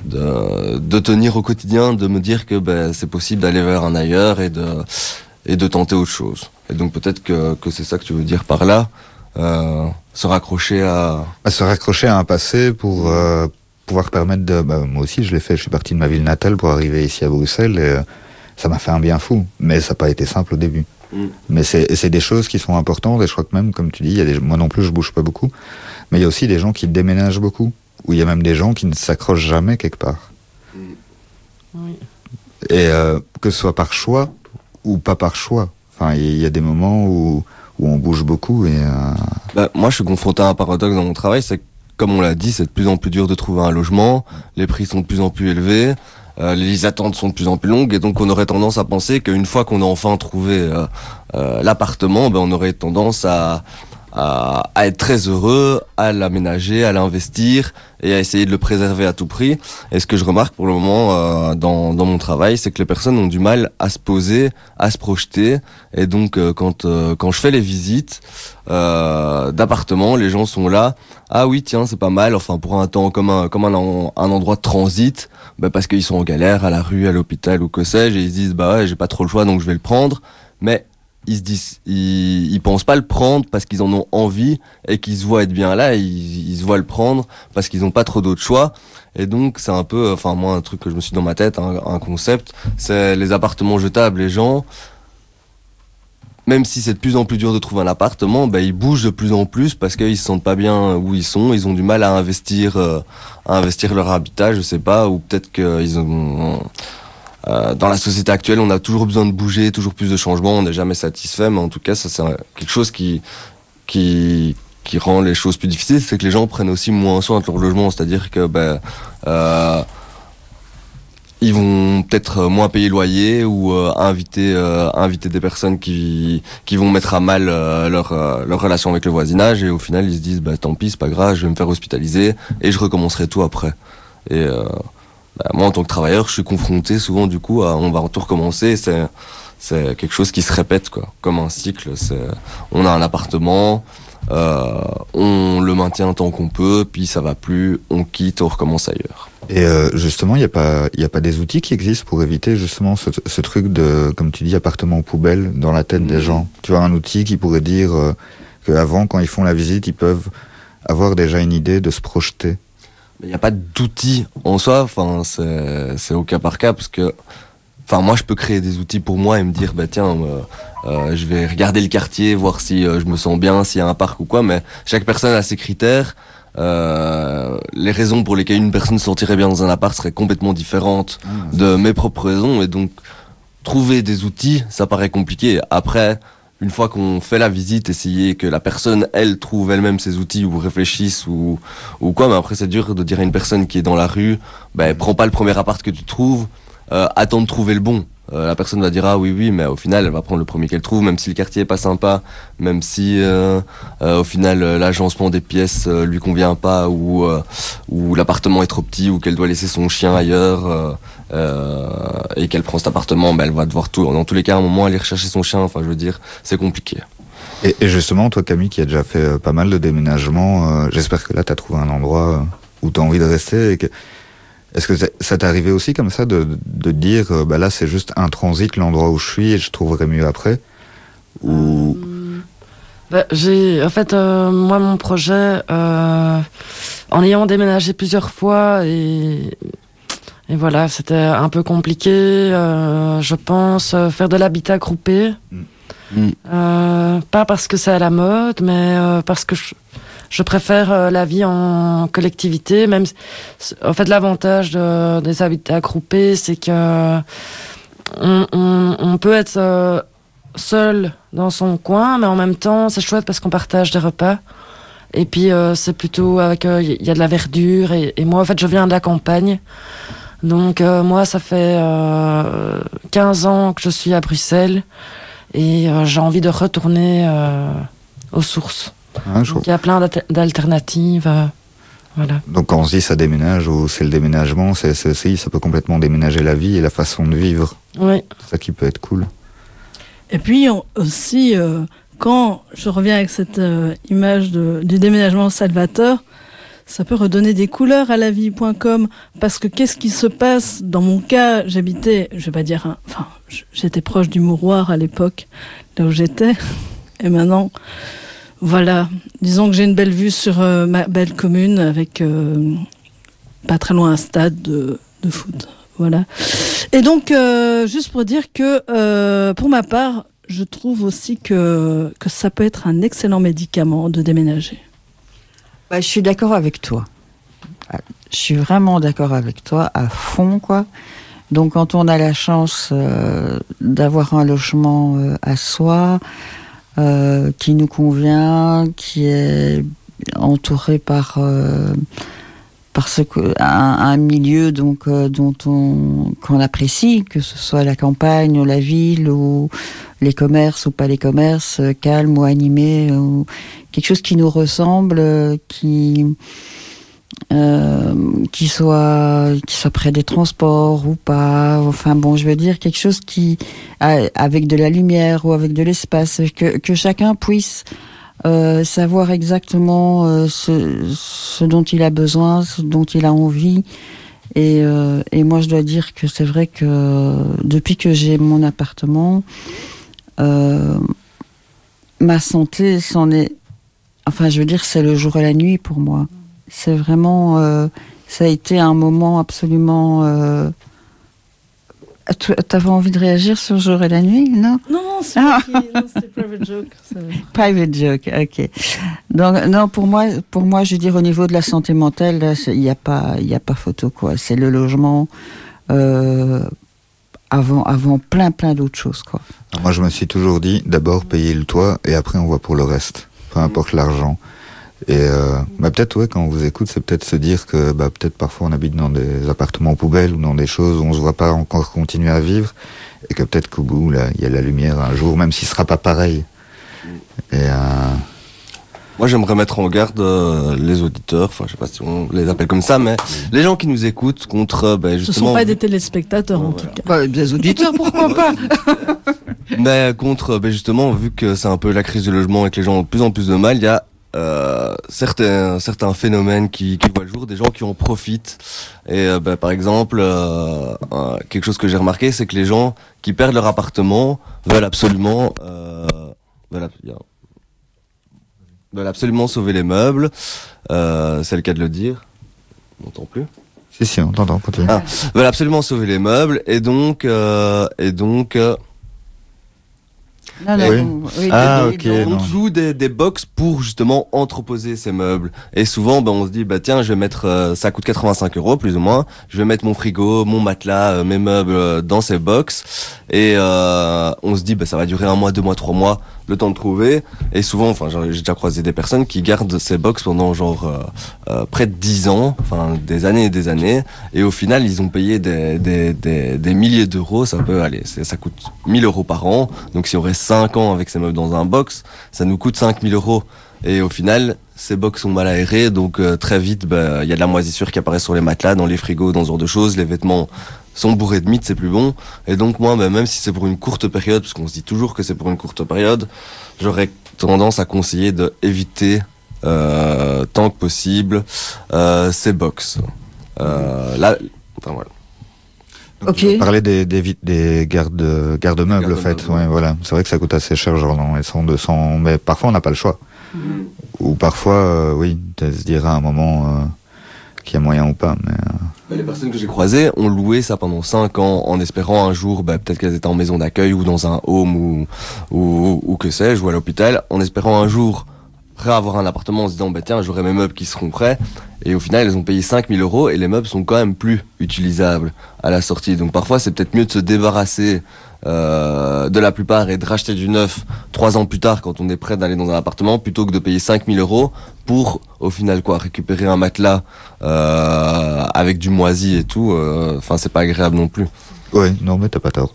tenir au quotidien, de me dire que c'est possible d'aller vers un ailleurs et de tenter autre chose. Et donc peut-être que c'est ça que tu veux dire par là, se raccrocher à un passé pour pouvoir permettre de... moi aussi je l'ai fait, je suis parti de ma ville natale pour arriver ici à Bruxelles et ça m'a fait un bien fou, mais ça n'a pas été simple au début. Mais c'est des choses qui sont importantes, et je crois que même, comme tu dis, moi non plus je bouge pas beaucoup, mais il y a aussi des gens qui déménagent beaucoup, ou il y a même des gens qui ne s'accrochent jamais quelque part. Oui. Et que ce soit par choix ou pas par choix. Enfin, il y a des moments où on bouge beaucoup et... moi je suis confronté à un paradoxe dans mon travail, c'est que, comme on l'a dit, c'est de plus en plus dur de trouver un logement, les prix sont de plus en plus élevés, les listes d'attente sont de plus en plus longues, et donc on aurait tendance à penser qu'une fois qu'on a enfin trouvé l'appartement, on aurait tendance à être très heureux, à l'aménager, à l'investir et à essayer de le préserver à tout prix. Et ce que je remarque pour le moment dans mon travail, c'est que les personnes ont du mal à se poser, à se projeter. Et donc quand je fais les visites d'appartements, les gens sont là. Ah oui, tiens, c'est pas mal. Enfin, pour un temps comme un endroit de transit, parce qu'ils sont en galère à la rue, à l'hôpital ou que sais-je, et ils se disent ouais, j'ai pas trop le choix, donc je vais le prendre. Mais ils pensent pas le prendre parce qu'ils en ont envie et qu'ils se voient être bien là, ils se voient le prendre parce qu'ils ont pas trop d'autres choix. Et donc c'est un peu, moi, un truc que je me suis dans ma tête, un concept, c'est les appartements jetables. Les gens, même si c'est de plus en plus dur de trouver un appartement, ils bougent de plus en plus parce qu'ils se sentent pas bien où ils sont, ils ont du mal à investir leur habitat, je sais pas, ou peut-être qu'ils ont... dans la société actuelle, on a toujours besoin de bouger, toujours plus de changements, on n'est jamais satisfait, mais en tout cas, ça c'est quelque chose qui rend les choses plus difficiles, c'est que les gens prennent aussi moins soin de leur logement, c'est-à-dire que ils vont peut-être moins payer le loyer ou inviter des personnes qui vont mettre à mal leur relation avec le voisinage, et au final ils se disent tant pis, c'est pas grave, je vais me faire hospitaliser et je recommencerai tout après. Et moi, en tant que travailleur, je suis confronté souvent du coup à on va tout recommencer. C'est quelque chose qui se répète, quoi, comme un cycle. On a un appartement, on le maintient tant qu'on peut, puis ça va plus, on quitte, on recommence ailleurs. Et justement, il y a pas des outils qui existent pour éviter justement ce truc de, comme tu dis, appartement poubelle dans la tête des gens. Tu vois, un outil qui pourrait dire qu'avant, quand ils font la visite, ils peuvent avoir déjà une idée de se projeter. Il n'y a pas d'outils en soi, c'est au cas par cas, parce que moi je peux créer des outils pour moi et me dire je vais regarder le quartier, voir si je me sens bien, s'il y a un parc ou quoi, mais chaque personne a ses critères. Les raisons pour lesquelles une personne se sentirait bien dans un appart seraient complètement différentes de mes propres raisons, et donc trouver des outils, ça paraît compliqué. Après, une fois qu'on fait la visite, essayer que la personne, elle, trouve elle-même ses outils ou réfléchisse ou quoi, mais après c'est dur de dire à une personne qui est dans la rue, prends pas le premier appart que tu trouves, attends de trouver le bon. La personne va dire ah oui, mais au final elle va prendre le premier qu'elle trouve, même si le quartier est pas sympa, même si au final l'agencement des pièces lui convient pas, ou l'appartement est trop petit, ou qu'elle doit laisser son chien ailleurs, et qu'elle prend cet appartement, elle va devoir dans tous les cas à un moment aller rechercher son chien. Enfin, je veux dire, c'est compliqué. Et justement, toi Camille, qui a déjà fait pas mal de déménagements, j'espère que là t'as trouvé un endroit où t'as envie de rester. Est-ce que ça t'est arrivé aussi comme ça de dire là c'est juste un transit, l'endroit où je suis, et je trouverai mieux après, ou... moi mon projet en ayant déménagé plusieurs fois et voilà, c'était un peu compliqué. Je pense faire de l'habitat groupé. Pas parce que c'est à la mode, mais parce que je préfère la vie en collectivité. Même, en fait, l'avantage des habitats groupés, c'est que on peut être seul dans son coin, mais en même temps, c'est chouette parce qu'on partage des repas. Et puis, c'est plutôt avec... Il y a de la verdure. Et moi, en fait, je viens de la campagne. Donc, moi, ça fait 15 ans que je suis à Bruxelles. Et j'ai envie de retourner aux sources. Donc, il y a plein d'alternatives. Voilà. Donc quand on se dit ça déménage ou c'est le déménagement, c'est aussi, ça peut complètement déménager la vie et la façon de vivre. Oui. C'est ça qui peut être cool. Et puis aussi, quand je reviens avec cette image du déménagement salvateur, ça peut redonner des couleurs à la vie.com, parce que qu'est-ce qui se passe dans mon cas? J'habitais, je vais pas dire, j'étais proche du Mouroir à l'époque, là où j'étais, et maintenant, voilà, disons que j'ai une belle vue sur ma belle commune avec pas très loin un stade de foot, voilà. Et donc, juste pour dire que pour ma part, je trouve aussi que ça peut être un excellent médicament de déménager. Bah, je suis d'accord avec toi. Je suis vraiment d'accord avec toi, à fond, quoi. Donc, quand on a la chance d'avoir un logement à soi, qui nous convient, qui est entouré par un milieu donc qu'on apprécie, que ce soit la campagne ou la ville ou les commerces ou pas les commerces, calme ou animé, ou quelque chose qui nous ressemble, qui soit près des transports ou pas, enfin bon, je veux dire quelque chose qui avec de la lumière ou avec de l'espace, que chacun puisse savoir exactement ce dont il a besoin, ce dont il a envie. Et moi je dois dire que c'est vrai que depuis que j'ai mon appartement, ma santé s'en est, enfin je veux dire, c'est le jour et la nuit pour moi. C'est vraiment, ça a été un moment absolument... T'avais envie de réagir sur le jour et la nuit, non? Non, c'est private joke. Private joke, ok. Donc non, pour moi, je veux dire, au niveau de la santé mentale, il y a pas photo, quoi. C'est le logement avant plein d'autres choses, quoi. Alors moi, je me suis toujours dit, d'abord payer le toit et après on voit pour le reste, peu importe l'argent. Et peut-être, ouais, quand on vous écoute, c'est peut-être se dire que peut-être parfois on habite dans des appartements poubelles ou dans des choses où on se voit pas encore continuer à vivre, et que peut-être qu'au bout, là, il y a la lumière un jour, même s'il sera pas pareil. Et moi, j'aimerais mettre en garde les auditeurs, enfin, je sais pas si on les appelle comme ça, mais les gens qui nous écoutent contre, justement... Ce sont pas des téléspectateurs, en tout cas. Des auditeurs, pourquoi pas? Mais contre, justement, vu que c'est un peu la crise du logement et que les gens ont de plus en plus de mal, il y a certains phénomènes qui voient le jour, des gens qui en profitent. Et par exemple, quelque chose que j'ai remarqué, c'est que les gens qui perdent leur appartement veulent absolument sauver les meubles. C'est le cas de le dire. On n'entend plus? Si, on t'entend, continue. Veulent absolument sauver les meubles, et donc Non, oui. On joue des box pour justement entreposer ces meubles. Et souvent, on se dit, tiens, je vais mettre, ça coûte 85 € plus ou moins. Je vais mettre mon frigo, mon matelas, mes meubles dans ces box. Et on se dit, ça va durer 1 mois, 2 mois, 3 mois, le temps de trouver. Et souvent, j'ai déjà croisé des personnes qui gardent ces box pendant près de 10 ans, des années et des années. Et au final, ils ont payé des milliers d'euros. Ça coûte 1 000 € par an. Donc si on reste 5 ans avec ces meubles dans un box, ça nous coûte 5 000 €. Et au final, ces box sont mal aérés, donc très vite, y a de la moisissure qui apparaît sur les matelas, dans les frigos, dans ce genre de choses. Les vêtements sont bourrés de mythes, c'est plus bon. Et donc moi, même si c'est pour une courte période, parce qu'on se dit toujours que c'est pour une courte période, j'aurais tendance à conseiller d'éviter tant que possible ces box. Voilà. Donc, okay. Parler des garde-meubles, en fait. Ouais, voilà. C'est vrai que ça coûte assez cher, genre dans les 100, 200, mais parfois on n'a pas le choix. Ou parfois, oui, tu se diras à un moment qu'il y a moyen ou pas. Mais, les personnes que j'ai croisées ont loué ça pendant 5 ans en espérant un jour, peut-être qu'elles étaient en maison d'accueil ou dans un home ou que sais-je, ou à l'hôpital, en espérant un jour avoir un appartement en se disant tiens, j'aurai mes meubles qui seront prêts, et au final elles ont payé 5 000 € et les meubles sont quand même plus utilisables à la sortie. Donc parfois c'est peut-être mieux de se débarrasser de la plupart et de racheter du neuf 3 ans plus tard quand on est prêt d'aller dans un appartement, plutôt que de payer 5 000 € pour au final récupérer un matelas avec du moisi et tout. Enfin c'est pas agréable non plus. Oui, non mais t'as pas tort.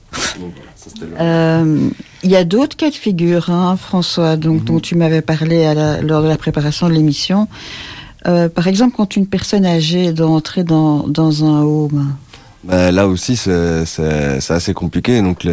Il y a d'autres cas de figure, hein, François, dont tu m'avais parlé lors de la préparation de l'émission. Par exemple, quand une personne âgée doit entrer dans un home. Là aussi, c'est assez compliqué. Donc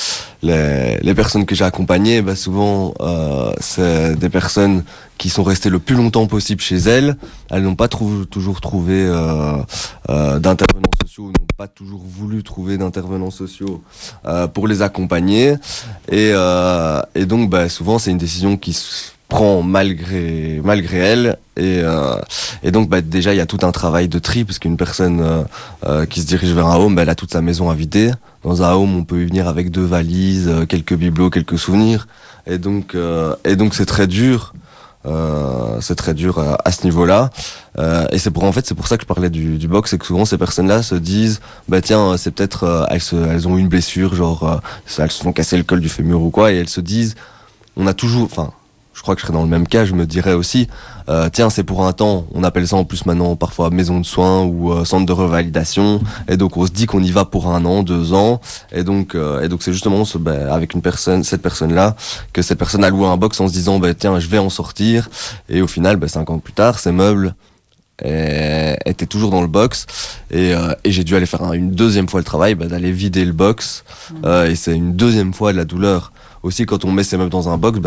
les personnes que j'ai accompagnées, souvent c'est des personnes qui sont restées le plus longtemps possible chez elles. Elles n'ont pas toujours trouvé d'intervenants sociaux, n'ont pas toujours voulu trouver d'intervenants sociaux pour les accompagner. Et donc souvent c'est une décision qui se prend malgré elle, et donc déjà il y a tout un travail de tri, parce qu'une personne qui se dirige vers un home, elle a toute sa maison à vider. Dans un home, on peut y venir avec 2 valises, quelques bibelots, quelques souvenirs, et donc c'est très dur. C'est très dur à ce niveau-là, et c'est pour ça que je parlais du box, c'est que souvent ces personnes-là se disent tiens, c'est peut-être elles ont eu une blessure, genre elles se sont cassé le col du fémur ou quoi, et elles se disent on a toujours, je crois que je serais dans le même cas, je me dirais aussi tiens, c'est pour un temps, on appelle ça en plus maintenant parfois maison de soins ou centre de revalidation, et donc on se dit qu'on y va pour 1 an, 2 ans, et donc c'est justement avec cette personne-là, que cette personne a loué un box en se disant tiens, je vais en sortir, et au final 5 ans plus tard, ces meubles étaient toujours dans le box, et j'ai dû aller faire une 2e fois le travail d'aller vider le box, et c'est une 2e fois de la douleur. Aussi, quand on met ses meubles dans un box,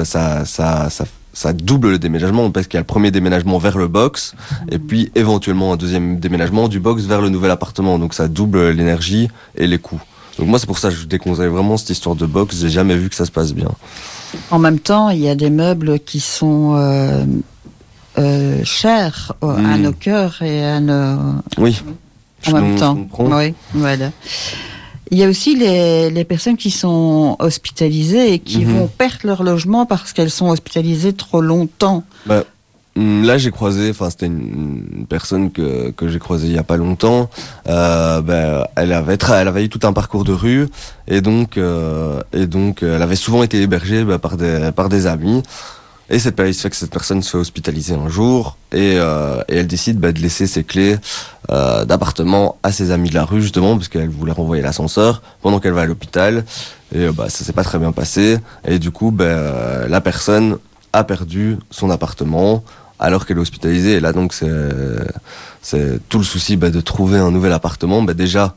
ça double le déménagement, parce qu'il y a le premier déménagement vers le box, et puis éventuellement un 2e déménagement du box vers le nouvel appartement. Donc ça double l'énergie et les coûts. Donc moi c'est pour ça que je déconseille vraiment cette histoire de box, j'ai jamais vu que ça se passe bien. En même temps, il y a des meubles qui sont chers à nos cœurs et à nos... Oui. En même temps. Oui, voilà. Il y a aussi les personnes qui sont hospitalisées et qui vont perdre leur logement parce qu'elles sont hospitalisées trop longtemps. Là, j'ai croisé, c'était une personne que j'ai croisée il y a pas longtemps. Elle avait eu tout un parcours de rue, et donc elle avait souvent été hébergée par des amis. Et il se fait que cette personne se fait hospitaliser un jour, et elle décide de laisser ses clés d'appartement à ses amis de la rue, justement parce qu'elle voulait renvoyer l'ascenseur pendant qu'elle va à l'hôpital, et ça s'est pas très bien passé, et du coup la personne a perdu son appartement alors qu'elle est hospitalisée. Et là donc c'est tout le souci de trouver un nouvel appartement. Déjà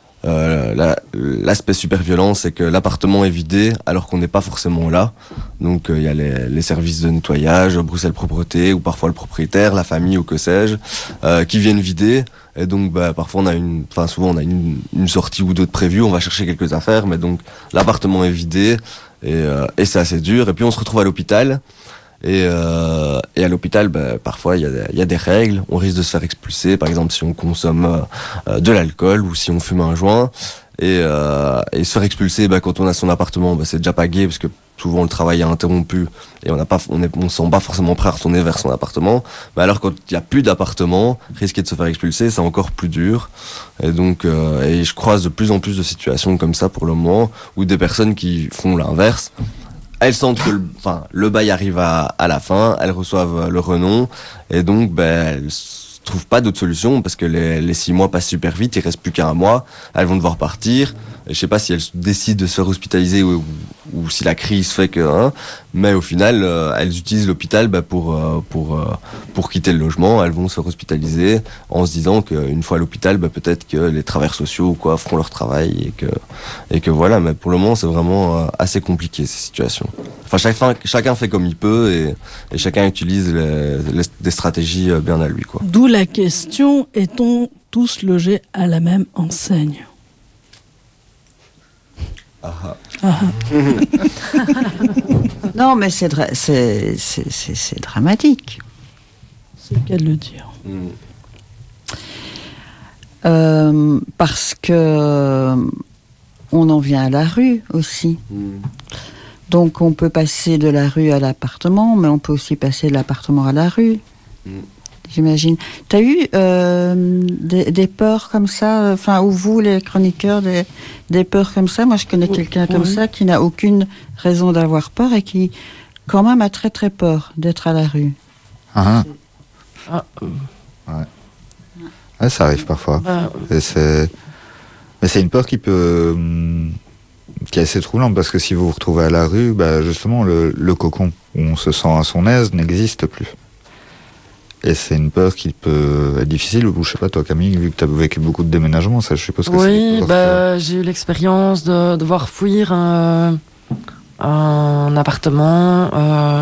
l'aspect super violent, c'est que l'appartement est vidé alors qu'on n'est pas forcément là. Donc il y a les services de nettoyage, Bruxelles Propreté, ou parfois le propriétaire, la famille ou que sais-je, qui viennent vider. Et donc parfois souvent on a une sortie ou deux de prévue, on va chercher quelques affaires, mais donc l'appartement est vidé, et c'est assez dur. Et puis on se retrouve à l'hôpital. Et à l'hôpital, parfois il y a des règles. On risque de se faire expulser, par exemple si on consomme de l'alcool ou si on fume un joint. Et se faire expulser quand on a son appartement, c'est déjà pas gai, parce que souvent le travail est interrompu et on se sent pas forcément prêt à retourner vers son appartement. Mais alors quand il y a plus d'appartement, risquer de se faire expulser, c'est encore plus dur. Et donc et je croise de plus en plus de situations comme ça pour le moment, où des personnes qui font l'inverse. Elles sentent que le bail arrive à la fin, elles reçoivent le renom, et donc elles trouvent pas d'autre solution, parce que les 6 mois passent super vite, il reste plus qu'1 mois, elles vont devoir partir. Et je sais pas si elles décident de se faire hospitaliser ou si la crise fait que mais au final elles utilisent l'hôpital pour quitter le logement. Elles vont se faire hospitaliser en se disant qu'une fois à l'hôpital, peut-être que les travailleurs sociaux ou quoi feront leur travail, et que voilà. Mais pour le moment c'est vraiment assez compliqué ces situations. Chacun fait comme il peut, et chacun utilise des stratégies bien à lui, quoi. D'où la question, est-on tous logés à la même enseigne? Non, mais c'est dramatique. C'est le cas de le dire. Parce que on en vient à la rue aussi. Donc on peut passer de la rue à l'appartement, mais on peut aussi passer de l'appartement à la rue. J'imagine. T'as eu des peurs comme ça, ou vous, les chroniqueurs, des peurs comme ça? Moi, je connais quelqu'un comme ça qui n'a aucune raison d'avoir peur et qui, quand même, a très très peur d'être à la rue. Ouais. Ouais, ça arrive parfois. Mais c'est une peur qui est assez troublant, parce que si vous vous retrouvez à la rue, justement, le cocon où on se sent à son aise n'existe plus. Et c'est une peur qui peut être difficile, ou je sais pas, toi Camille, vu que tu as vécu beaucoup de déménagements, ça je suppose que oui, j'ai eu l'expérience de devoir fuir un appartement.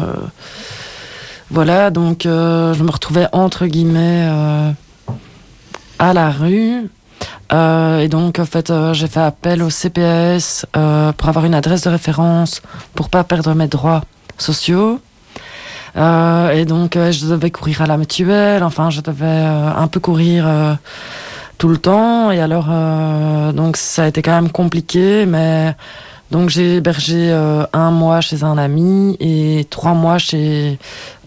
Voilà, donc je me retrouvais entre guillemets à la rue. Et donc en fait j'ai fait appel au CPS pour avoir une adresse de référence pour pas perdre mes droits sociaux. Et donc je devais courir à la mutuelle, enfin je devais un peu courir tout le temps, et alors donc ça a été quand même compliqué, mais donc j'ai hébergé 1 mois chez un ami et 3 mois chez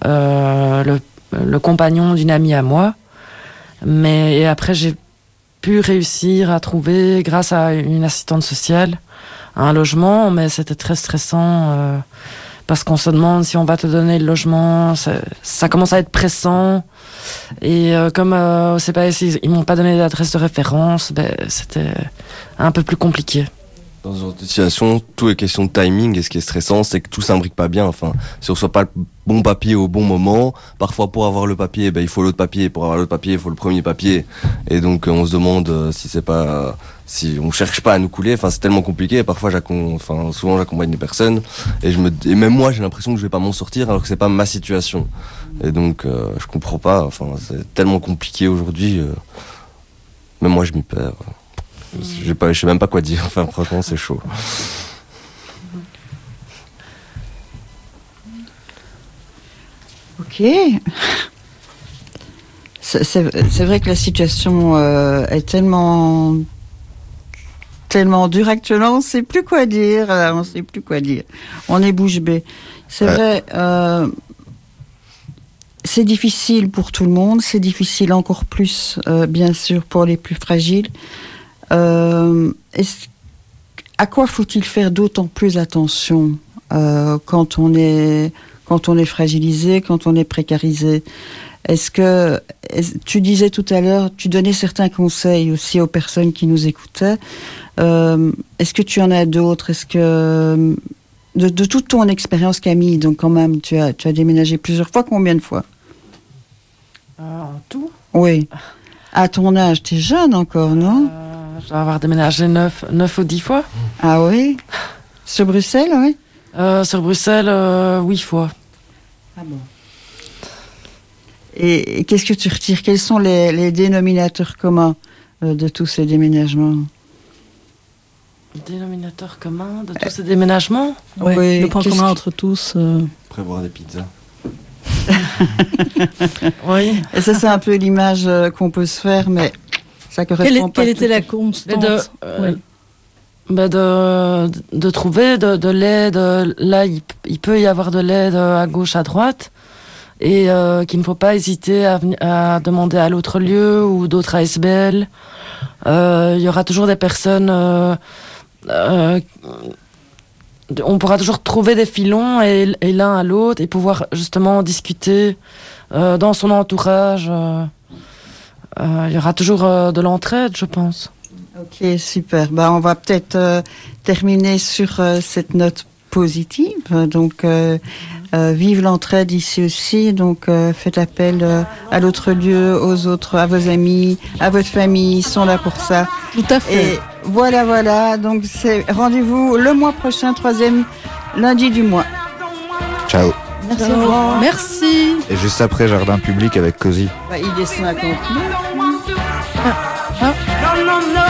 le compagnon d'une amie à moi, et après j'ai pu réussir à trouver, grâce à une assistante sociale, un logement, mais c'était très stressant parce qu'on se demande si on va te donner le logement, ça commence à être pressant. Et comme au CPS, ils m'ont pas donné d'adresse de référence, c'était un peu plus compliqué. Dans ce genre de situation, tout est question de timing, et ce qui est stressant, c'est que tout s'imbrique pas bien. Enfin, si on reçoit pas le bon papier au bon moment, parfois pour avoir le papier, il faut l'autre papier, pour avoir l'autre papier, il faut le premier papier. Et donc on se demande si on cherche pas à nous couler. Enfin, c'est tellement compliqué. Et parfois souvent j'accompagne des personnes, et même moi j'ai l'impression que je vais pas m'en sortir alors que c'est pas ma situation. Et donc je comprends pas. Enfin, c'est tellement compliqué aujourd'hui. Même moi je m'y perds. Je sais même pas quoi dire. Enfin, franchement, c'est chaud. Ok. C'est vrai que la situation est tellement dure actuellement, on sait plus quoi dire. On est bouche bée. C'est vrai. C'est difficile pour tout le monde. C'est difficile encore plus, bien sûr, pour les plus fragiles. À quoi faut-il faire d'autant plus attention quand on est fragilisé, quand on est précarisé? Tu disais tout à l'heure, tu donnais certains conseils aussi aux personnes qui nous écoutaient. Est-ce que tu en as d'autres? Est-ce que de toute ton expérience, Camille, donc quand même, tu as déménagé plusieurs fois, combien de fois? En tout? Oui. À ton âge, tu es jeune encore, non? Je dois avoir déménagé 9 ou 10 fois. Ah oui? Sur Bruxelles, oui? Sur Bruxelles, 8 fois. Ah bon. Et qu'est-ce que tu retires? Quels sont les dénominateurs communs de tous ces déménagements? Dénominateur commun de tous ces déménagements? Oui, le point commun entre tous. Prévoir des pizzas. Oui. Et ça, c'est un peu l'image qu'on peut se faire, mais ça correspond pas. Quelle était la constante? De trouver de l'aide. Là, il peut y avoir de l'aide à gauche, à droite, et qu'il ne faut pas hésiter à demander à l'autre lieu ou d'autres ASBL. Il y aura toujours des personnes. On pourra toujours trouver des filons et l'un à l'autre et pouvoir justement discuter dans son entourage. Il y aura toujours de l'entraide, je pense. Ok, super. On va peut-être terminer sur cette note positive. Donc, vive l'entraide ici aussi. Donc, faites appel à l'autre lieu, aux autres, à vos amis, à votre famille. Ils sont là pour ça. Tout à fait. Et voilà. Donc, c'est rendez-vous le mois prochain, 3e lundi du mois. Ciao. Merci. Merci. Et juste après, jardin public avec Cozy. Il est 59. Non.